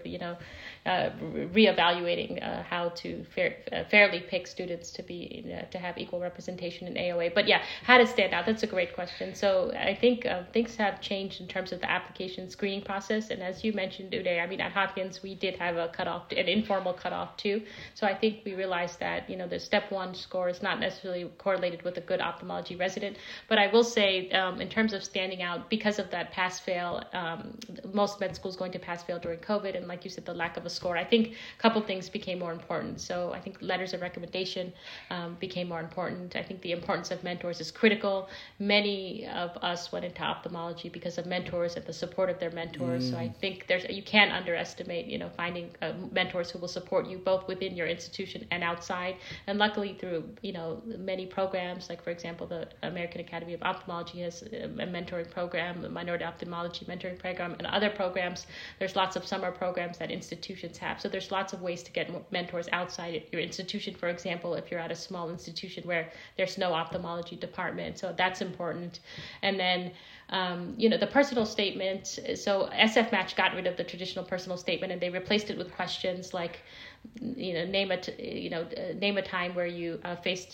reevaluating how to fairly pick students to have equal representation in AOA. But yeah, how to stand out? That's a great question. So I think things have changed in terms of the application screening process. And as you mentioned, Uday, I mean, at Hopkins we did have a cutoff, an informal cutoff too. So I think we realized that the Step 1 score is not necessarily correlated with a good ophthalmology resident. But I will say, in terms of standing out, because of that pass-fail, most med schools going to pass-fail during COVID, and like you said, the lack of a score, I think a couple things became more important. So I think letters of recommendation became more important. I think the importance of mentors is critical. Many of us went into ophthalmology because of mentors and the support of their mentors. So I think you can't underestimate, finding mentors who will support you both within your institution and outside. And luckily through, many programs, like for example, the American Academy of Ophthalmology has a mentoring program, the Minority Ophthalmology Mentoring Program, and other programs. There's lots of summer programs that institutions have. So there's lots of ways to get mentors outside your institution, for example, if you're at a small institution where there's no ophthalmology department. So that's important. And then, the personal statement. So SF Match got rid of the traditional personal statement and they replaced it with questions like, name a time where you faced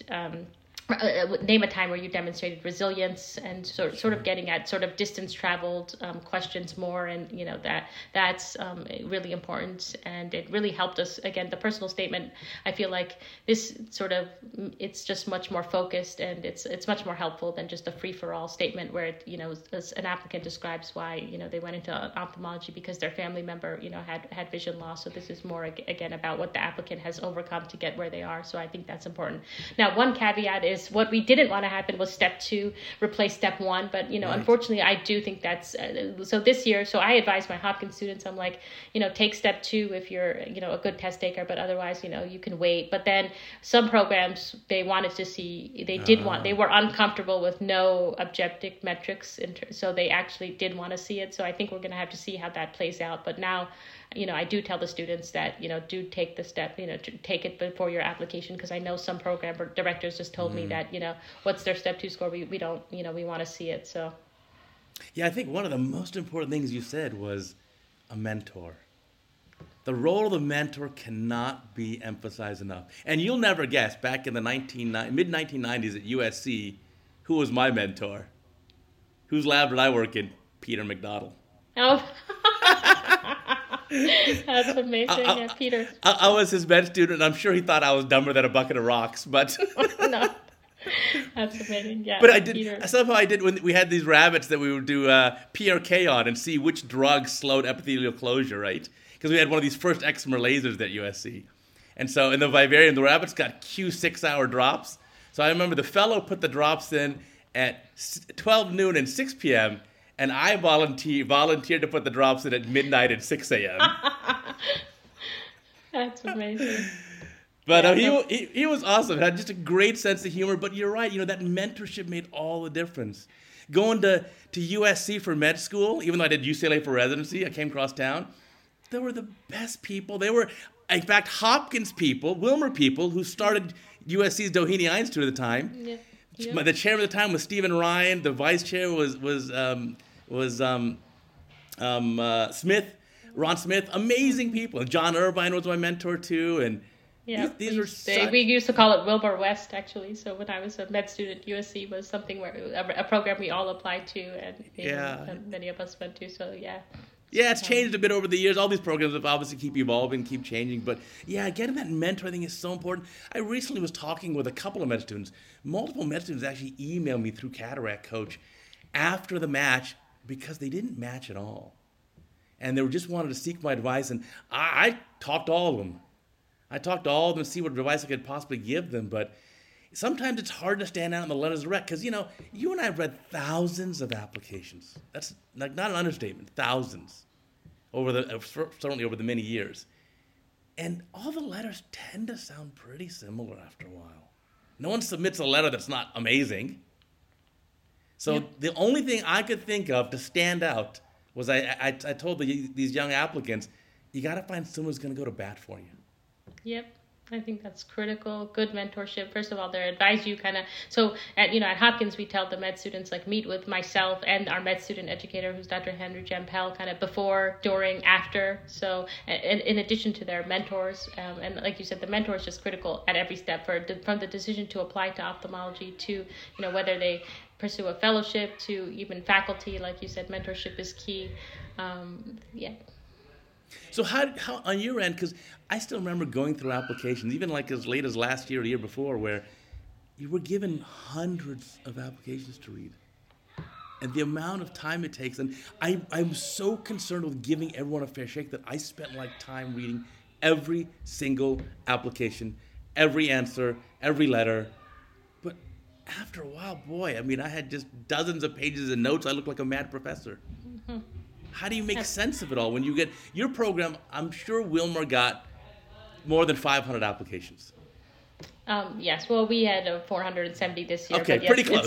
name a time where you demonstrated resilience, and sort of getting at sort of distance traveled questions more, and that's really important, and it really helped us. Again, the personal statement, I feel like this it's just much more focused, and it's much more helpful than just a free-for-all statement where an applicant describes why they went into ophthalmology because their family member had vision loss. So this is more again about what the applicant has overcome to get where they are. So I think that's important. Now, one caveat is what we didn't want to happen was Step 2 replace Step 1, but right. Unfortunately, I do think that's so this year. So I advise my Hopkins students, I'm like, take Step 2 if you're a good test taker, but otherwise you can wait. But then some programs they wanted to see, they were uncomfortable with no objective metrics, so they actually did want to see it. So I think we're going to have to see how that plays out. But now, I do tell the students that, do take the step, to take it before your application, because I know some program directors just told me that, what's their Step 2 score? We don't, we want to see it. So. Yeah, I think one of the most important things you said was a mentor. The role of the mentor cannot be emphasized enough. And you'll never guess, back in the mid-1990s at USC, who was my mentor? Whose lab did I work in? Peter McDonald. Oh, that's amazing. Peter. I was his med student, and I'm sure he thought I was dumber than a bucket of rocks, but... No. That's amazing. Yeah. But I did when we had these rabbits that we would do PRK on and see which drugs slowed epithelial closure, right? Because we had one of these first excimer lasers at USC. And so in the vivarium, the rabbits got Q6-hour drops. So I remember the fellow put the drops in at 12 noon and 6 p.m., and I volunteered to put the drops in at midnight and 6 a.m. That's amazing. But he was awesome. He had just a great sense of humor. But you're right. That mentorship made all the difference. Going to USC for med school, even though I did UCLA for residency, I came across town. They were the best people. They were, in fact, Hopkins people, Wilmer people, who started USC's Doheny Eye Institute at the time. Yeah. The chairman at the time was Stephen Ryan. The vice chair was Smith, Ron Smith. Amazing people. And John Irvine was my mentor too. And yeah, these were we used to call it Wilbur West, actually. So when I was a med student, USC was something where a program we all applied to, and many of us went to. So yeah. Yeah, it's changed a bit over the years. All these programs have obviously keep evolving, keep changing. But yeah, getting that mentor, I think, is so important. I recently was talking with a couple of med students. Multiple med students actually emailed me through Cataract Coach after the match because they didn't match at all. And they were just wanted to seek my advice. And I talked to all of them. I talked to all of them to see what advice I could possibly give them. But sometimes it's hard to stand out in the letters of rec because, you know, you and I have read thousands of applications. That's not an understatement, thousands. Certainly over the many years. And all the letters tend to sound pretty similar after a while. No one submits a letter that's not amazing. So the only thing I could think of to stand out was I told these young applicants, you got to find someone who's going to go to bat for you. Yep. I think that's critical. Good mentorship. First of all, they advise you kind of. So at Hopkins, we tell the med students meet with myself and our med student educator, who's Dr. Henry Jampel, kind of before, during, after. So in addition to their mentors, and like you said, the mentor is just critical at every step from the decision to apply to ophthalmology to whether they pursue a fellowship to even faculty. Like you said, mentorship is key. So how on your end, because I still remember going through applications, even like as late as last year or the year before, where you were given hundreds of applications to read. And the amount of time it takes, and I'm so concerned with giving everyone a fair shake that I spent time reading every single application, every answer, every letter. But after a while, boy, I had just dozens of pages of notes. I looked like a mad professor. Mm-hmm. How do you make sense of it all when you get your program? I'm sure Wilmer got more than 500 applications. Yes, well, we had 470 this year. Okay, but yes, pretty close.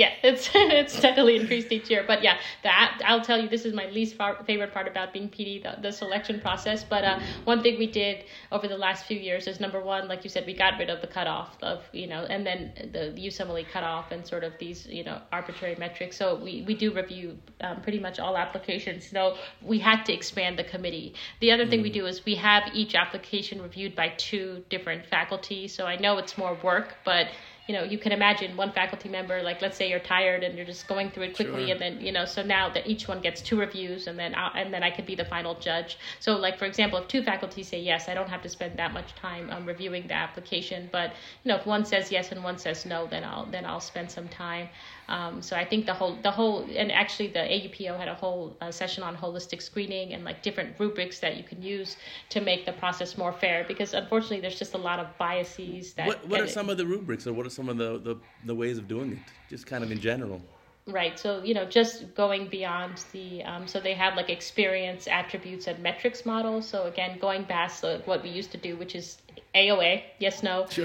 It's steadily increased each year. But yeah, I'll tell you, this is my least favorite part about being PD, the selection process. But one thing we did over the last few years is, number one, like you said, we got rid of the cutoff of, and then the USMLE cutoff and sort of these, arbitrary metrics. So we do review pretty much all applications. So we had to expand the committee. The other thing we do is we have each application reviewed by 2 different faculty. So I know it's more work, but you can imagine one faculty member, let's say you're tired and you're just going through it quickly, sure. And then so now that each one gets 2 reviews, and then I could be the final judge. So for example, if 2 faculty say yes, I don't have to spend that much time reviewing the application. But if one says yes and one says no, then I'll spend some time. So I think the whole, and actually the AUPO had a whole session on holistic screening and different rubrics that you can use to make the process more fair, because unfortunately there's just a lot of biases that. What are some of the rubrics, or what are some of the ways of doing it, just kind of in general? Right. So, just going beyond the, so they have experience, attributes, and metrics models. So again, going past what we used to do, which is AOA, yes, no, sure.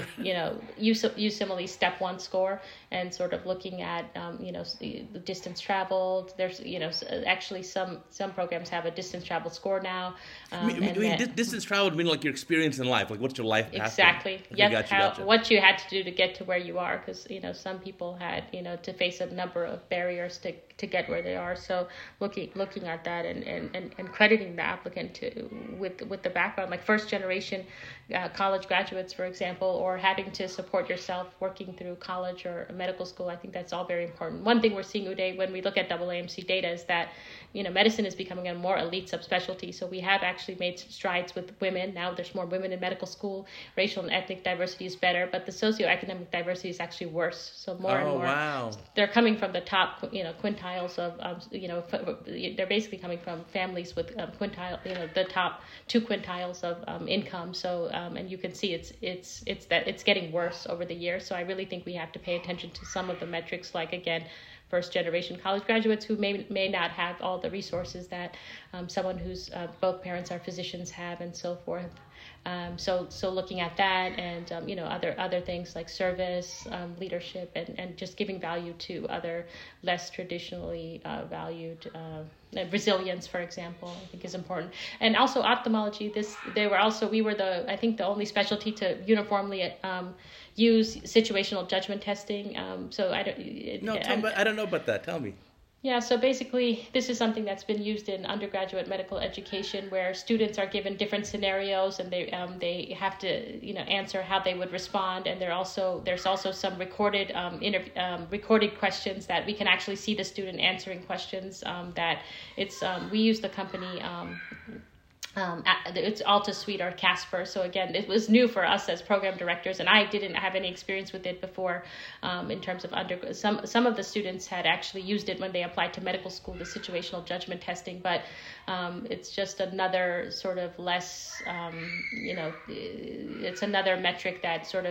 USMLE step 1 score, and sort of looking at, the distance traveled. There's, actually some programs have a distance traveled score now. Distance traveled mean your experience in life, what's your life path? Exactly. Okay, gotcha. What you had to do to get to where you are, because, some people had, to face a number of barriers to get where they are. So looking at that and crediting the applicant with the background, first generation college graduates, for example, or having to support yourself working through college or medical school. I think that's all very important. One thing we're seeing, Uday, when we look at AAMC data is that, medicine is becoming a more elite subspecialty. So we have actually made strides with women. Now there's more women in medical school. Racial and ethnic diversity is better, but the socioeconomic diversity is actually worse. So more and more, wow. They're coming from the top, quintiles of, they're basically coming from families with quintile, the top 2 quintiles of income. So, and you can see it's getting worse over the years. So I really think we have to pay attention to some of the metrics, again, first generation college graduates who may not have all the resources that someone whose both parents are physicians have, and so forth. So looking at that, and other things like service, leadership, and just giving value to other less traditionally valued. Resilience, for example, I think is important, and also ophthalmology. We were the only specialty to uniformly use situational judgment testing. I don't know about that. Tell me. Yeah, so basically, this is something that's been used in undergraduate medical education, where students are given different scenarios, and they have to answer how they would respond. And there's also some recorded recorded questions that we can actually see the student answering questions. We use the company. It's Alta Suite or Casper. So again, it was new for us as program directors, and I didn't have any experience with it before. In terms of some of the students had actually used it when they applied to medical school, the situational judgment testing. But it's just another sort of less, it's another metric that sort of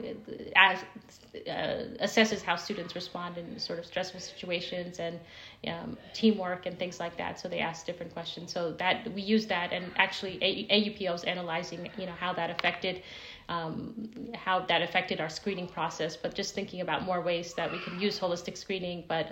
assesses how students respond in sort of stressful situations and teamwork and things like that. So they ask different questions. So that we use that, and actually AUPO is analyzing, how that affected our screening process. But just thinking about more ways that we can use holistic screening, but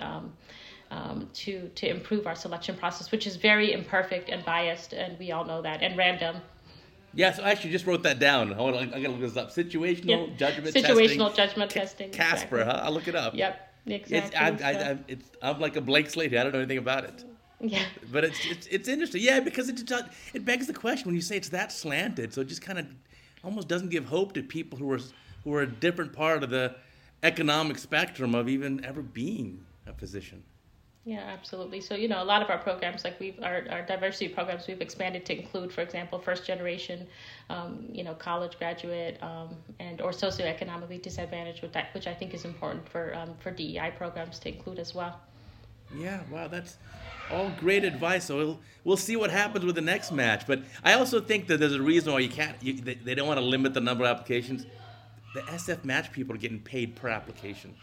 to improve our selection process, which is very imperfect and biased, and we all know that, and random. Yeah, so I actually just wrote that down. I gotta look this up. Situational judgment testing. Casper, exactly. Huh? I'll look it up. Yep. Exactly. I'm like a blank slate here. I don't know anything about it. Yeah. But it's interesting. Yeah, because it begs the question when you say it's that slanted. So it just kind of almost doesn't give hope to people who are a different part of the economic spectrum of even ever being a physician. Yeah, absolutely. So, a lot of our programs, like our diversity programs, we've expanded to include, for example, first generation, college graduate, or socioeconomically disadvantaged, which I think is important for DEI programs to include as well. Yeah, wow, that's all great advice. So we'll see what happens with the next match. But I also think that there's a reason why they don't want to limit the number of applications. The SF Match people are getting paid per application.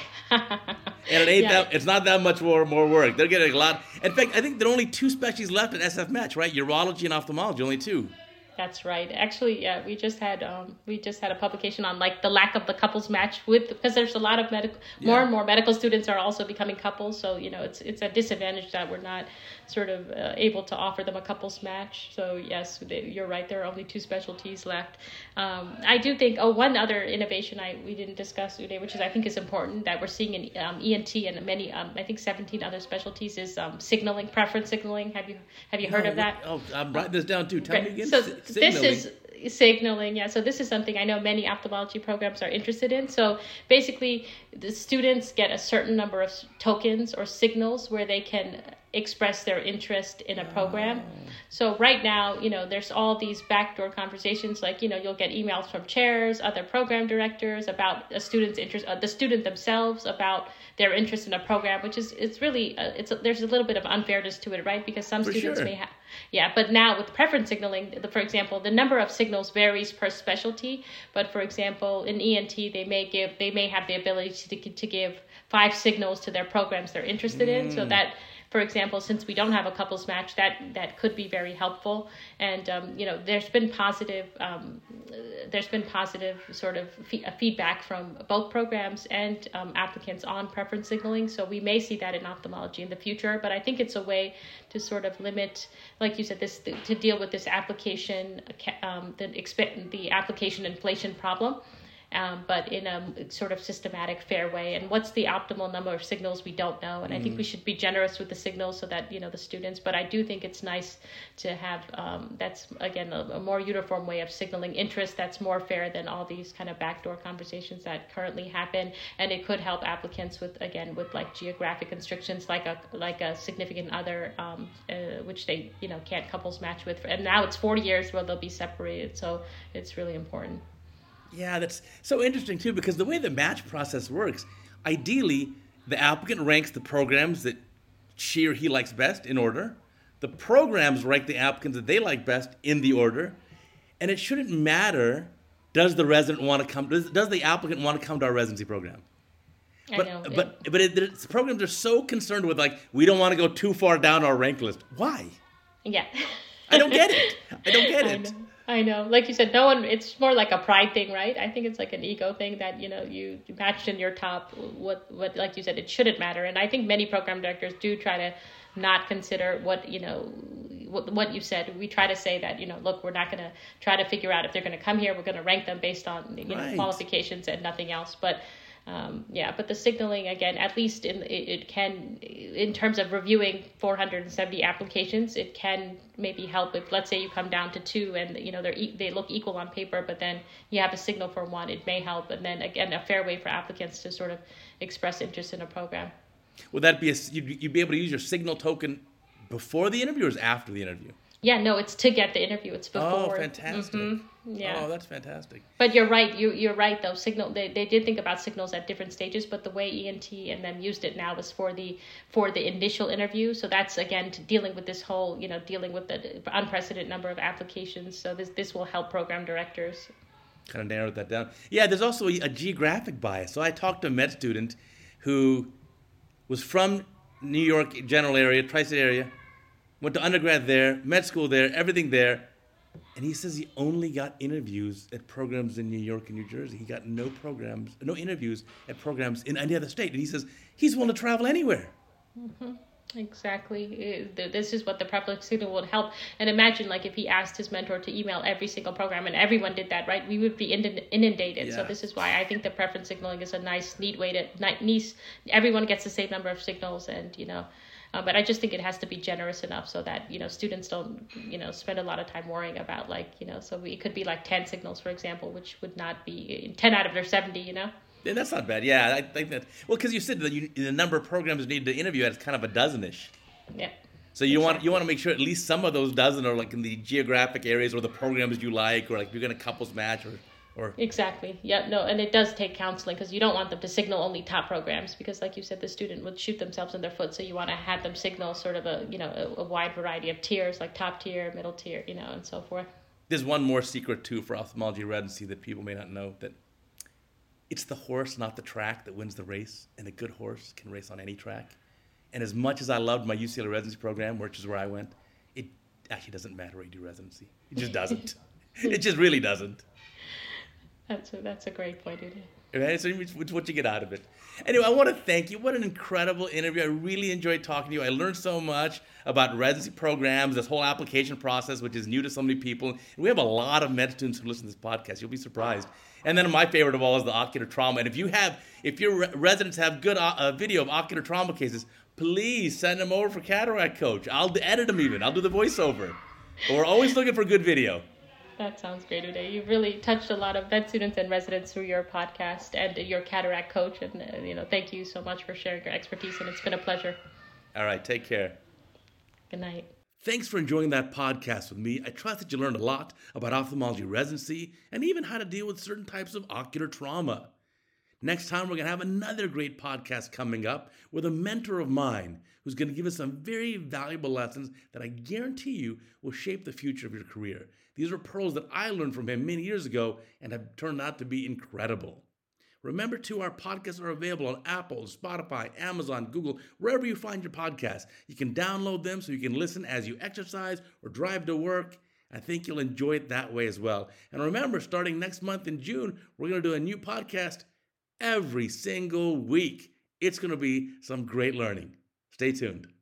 And it's not that much more work. They're getting a lot. In fact, I think there are only 2 specialties left at SF Match, right? Urology and ophthalmology, only 2. That's right. Actually, yeah, we just had a publication on like the lack of the couples match because there's a lot of more and more medical students are also becoming couples. So it's a disadvantage that we're not sort of able to offer them a couples match. So yes, you're right. There are only 2 specialties left. I do think one other innovation we didn't discuss today, which I think is important that we're seeing in ENT and many I think 17 other specialties is signaling, preference signaling. Have you heard of that? Oh, I'm writing this down too. Tell me again. So this is signaling, yeah. So this is something I know many ophthalmology programs are interested in. So basically, the students get a certain number of tokens or signals where they can express their interest in a program. So right now, there's all these backdoor conversations, like, you'll get emails from chairs, other program directors about a student's interest, the student themselves about their interest in a program, which is, there's a little bit of unfairness to it, right? Because some students may have, but now with preference signaling, for example, the number of signals varies per specialty. But for example, in ENT, they may have the ability to give 5 signals to their programs they're interested in. So that, for example, since we don't have a couples match, that could be very helpful. And there's been positive sort of feedback from both programs and applicants on preference signaling. So we may see that in ophthalmology in the future. But I think it's a way to sort of limit, like you said, to deal with this application, the application inflation problem. But in a sort of systematic, fair way. And what's the optimal number of signals, we don't know. And I think we should be generous with the signals so that, the students, but I do think it's nice to have, that's, again, a more uniform way of signaling interest that's more fair than all these kind of backdoor conversations that currently happen. And it could help applicants with like geographic constrictions, like a significant other, which they, can't couples match with. And now it's 40 years where they'll be separated. So it's really important. Yeah, that's so interesting, too, because the way the match process works, ideally, the applicant ranks the programs that she or he likes best in order. The programs rank the applicants that they like best in the order. And it shouldn't matter, does the resident want to come, does the applicant want to come to our residency program? I know. But programs are so concerned with like we don't want to go too far down our rank list. Why? Yeah. I don't get it. I don't get it. I know. Like you said, no one, it's more like a pride thing, right? I think it's like an ego thing that, you matched in your top, what, like you said, it shouldn't matter. And I think many program directors do try to not consider what you said. We try to say that, look, we're not going to try to figure out if they're going to come here. We're going to rank them based on qualifications and nothing else. But but the signaling, again, at least in terms of reviewing 470 applications, it can maybe help if, let's say, you come down to 2 and, they look equal on paper, but then you have a signal for 1, it may help. And then, again, a fair way for applicants to sort of express interest in a program. Would that be you'd be able to use your signal token before the interview or after the interview? Yeah, no, it's to get the interview. It's before. Oh, fantastic. Mm-hmm. Yeah. Oh, that's fantastic. But you're right. You're right, though. Signal. They did think about signals at different stages, but the way ENT and them used it now was for the initial interview. So that's, again, dealing with this whole, dealing with the unprecedented number of applications. So this will help program directors. Kind of narrowed that down. Yeah, there's also a geographic bias. So I talked to a med student who was from New York general area, tri-state area, went to undergrad there, med school there, everything there. And he says he only got interviews at programs in New York and New Jersey. He got no interviews at programs in any other state. And he says he's willing to travel anywhere. Mm-hmm. Exactly. This is what the preference signal would help. And imagine, like, if he asked his mentor to email every single program and everyone did that, right? We would be inundated. Yeah. So this is why I think the preference signaling is a nice, neat way to, everyone gets the same number of signals and, but I just think it has to be generous enough so that, students don't, spend a lot of time worrying about, so it could be like 10 signals, for example, which would not be 10 out of their 70, Yeah, that's not bad. Yeah, I think that, well, because you said that the number of programs needed to interview at is kind of a dozen-ish. Yeah. So you want to make sure at least some of those dozen are like in the geographic areas or the programs you like, or like you're going to couples match or. Exactly. Yeah, no, and it does take counseling because you don't want them to signal only top programs because, like you said, the student would shoot themselves in their foot. So you want to have them signal sort of a wide variety of tiers, like top tier, middle tier, and so forth. There's one more secret too for ophthalmology residency that people may not know, that it's the horse, not the track, that wins the race, and a good horse can race on any track. And as much as I loved my UCLA residency program, which is where I went, it actually doesn't matter where you do residency. It just doesn't. It just really doesn't. That's a great point, Udi. Right? So it's what you get out of it. Anyway, I want to thank you. What an incredible interview. I really enjoyed talking to you. I learned so much about residency programs, this whole application process, which is new to so many people. And we have a lot of med students who listen to this podcast. You'll be surprised. And then my favorite of all is the ocular trauma. And if your residents have good video of ocular trauma cases, please send them over for Cataract Coach. I'll edit them even. I'll do the voiceover. But we're always looking for good video. That sounds great, Uday. You've really touched a lot of med students and residents through your podcast and your Cataract Coach. And, thank you so much for sharing your expertise. And it's been a pleasure. All right. Take care. Good night. Thanks for enjoying that podcast with me. I trust that you learned a lot about ophthalmology residency and even how to deal with certain types of ocular trauma. Next time, we're going to have another great podcast coming up with a mentor of mine who's going to give us some very valuable lessons that I guarantee you will shape the future of your career. These are pearls that I learned from him many years ago and have turned out to be incredible. Remember, too, our podcasts are available on Apple, Spotify, Amazon, Google, wherever you find your podcasts. You can download them so you can listen as you exercise or drive to work. I think you'll enjoy it that way as well. And remember, starting next month in June, we're going to do a new podcast every single week. It's going to be some great learning. Stay tuned.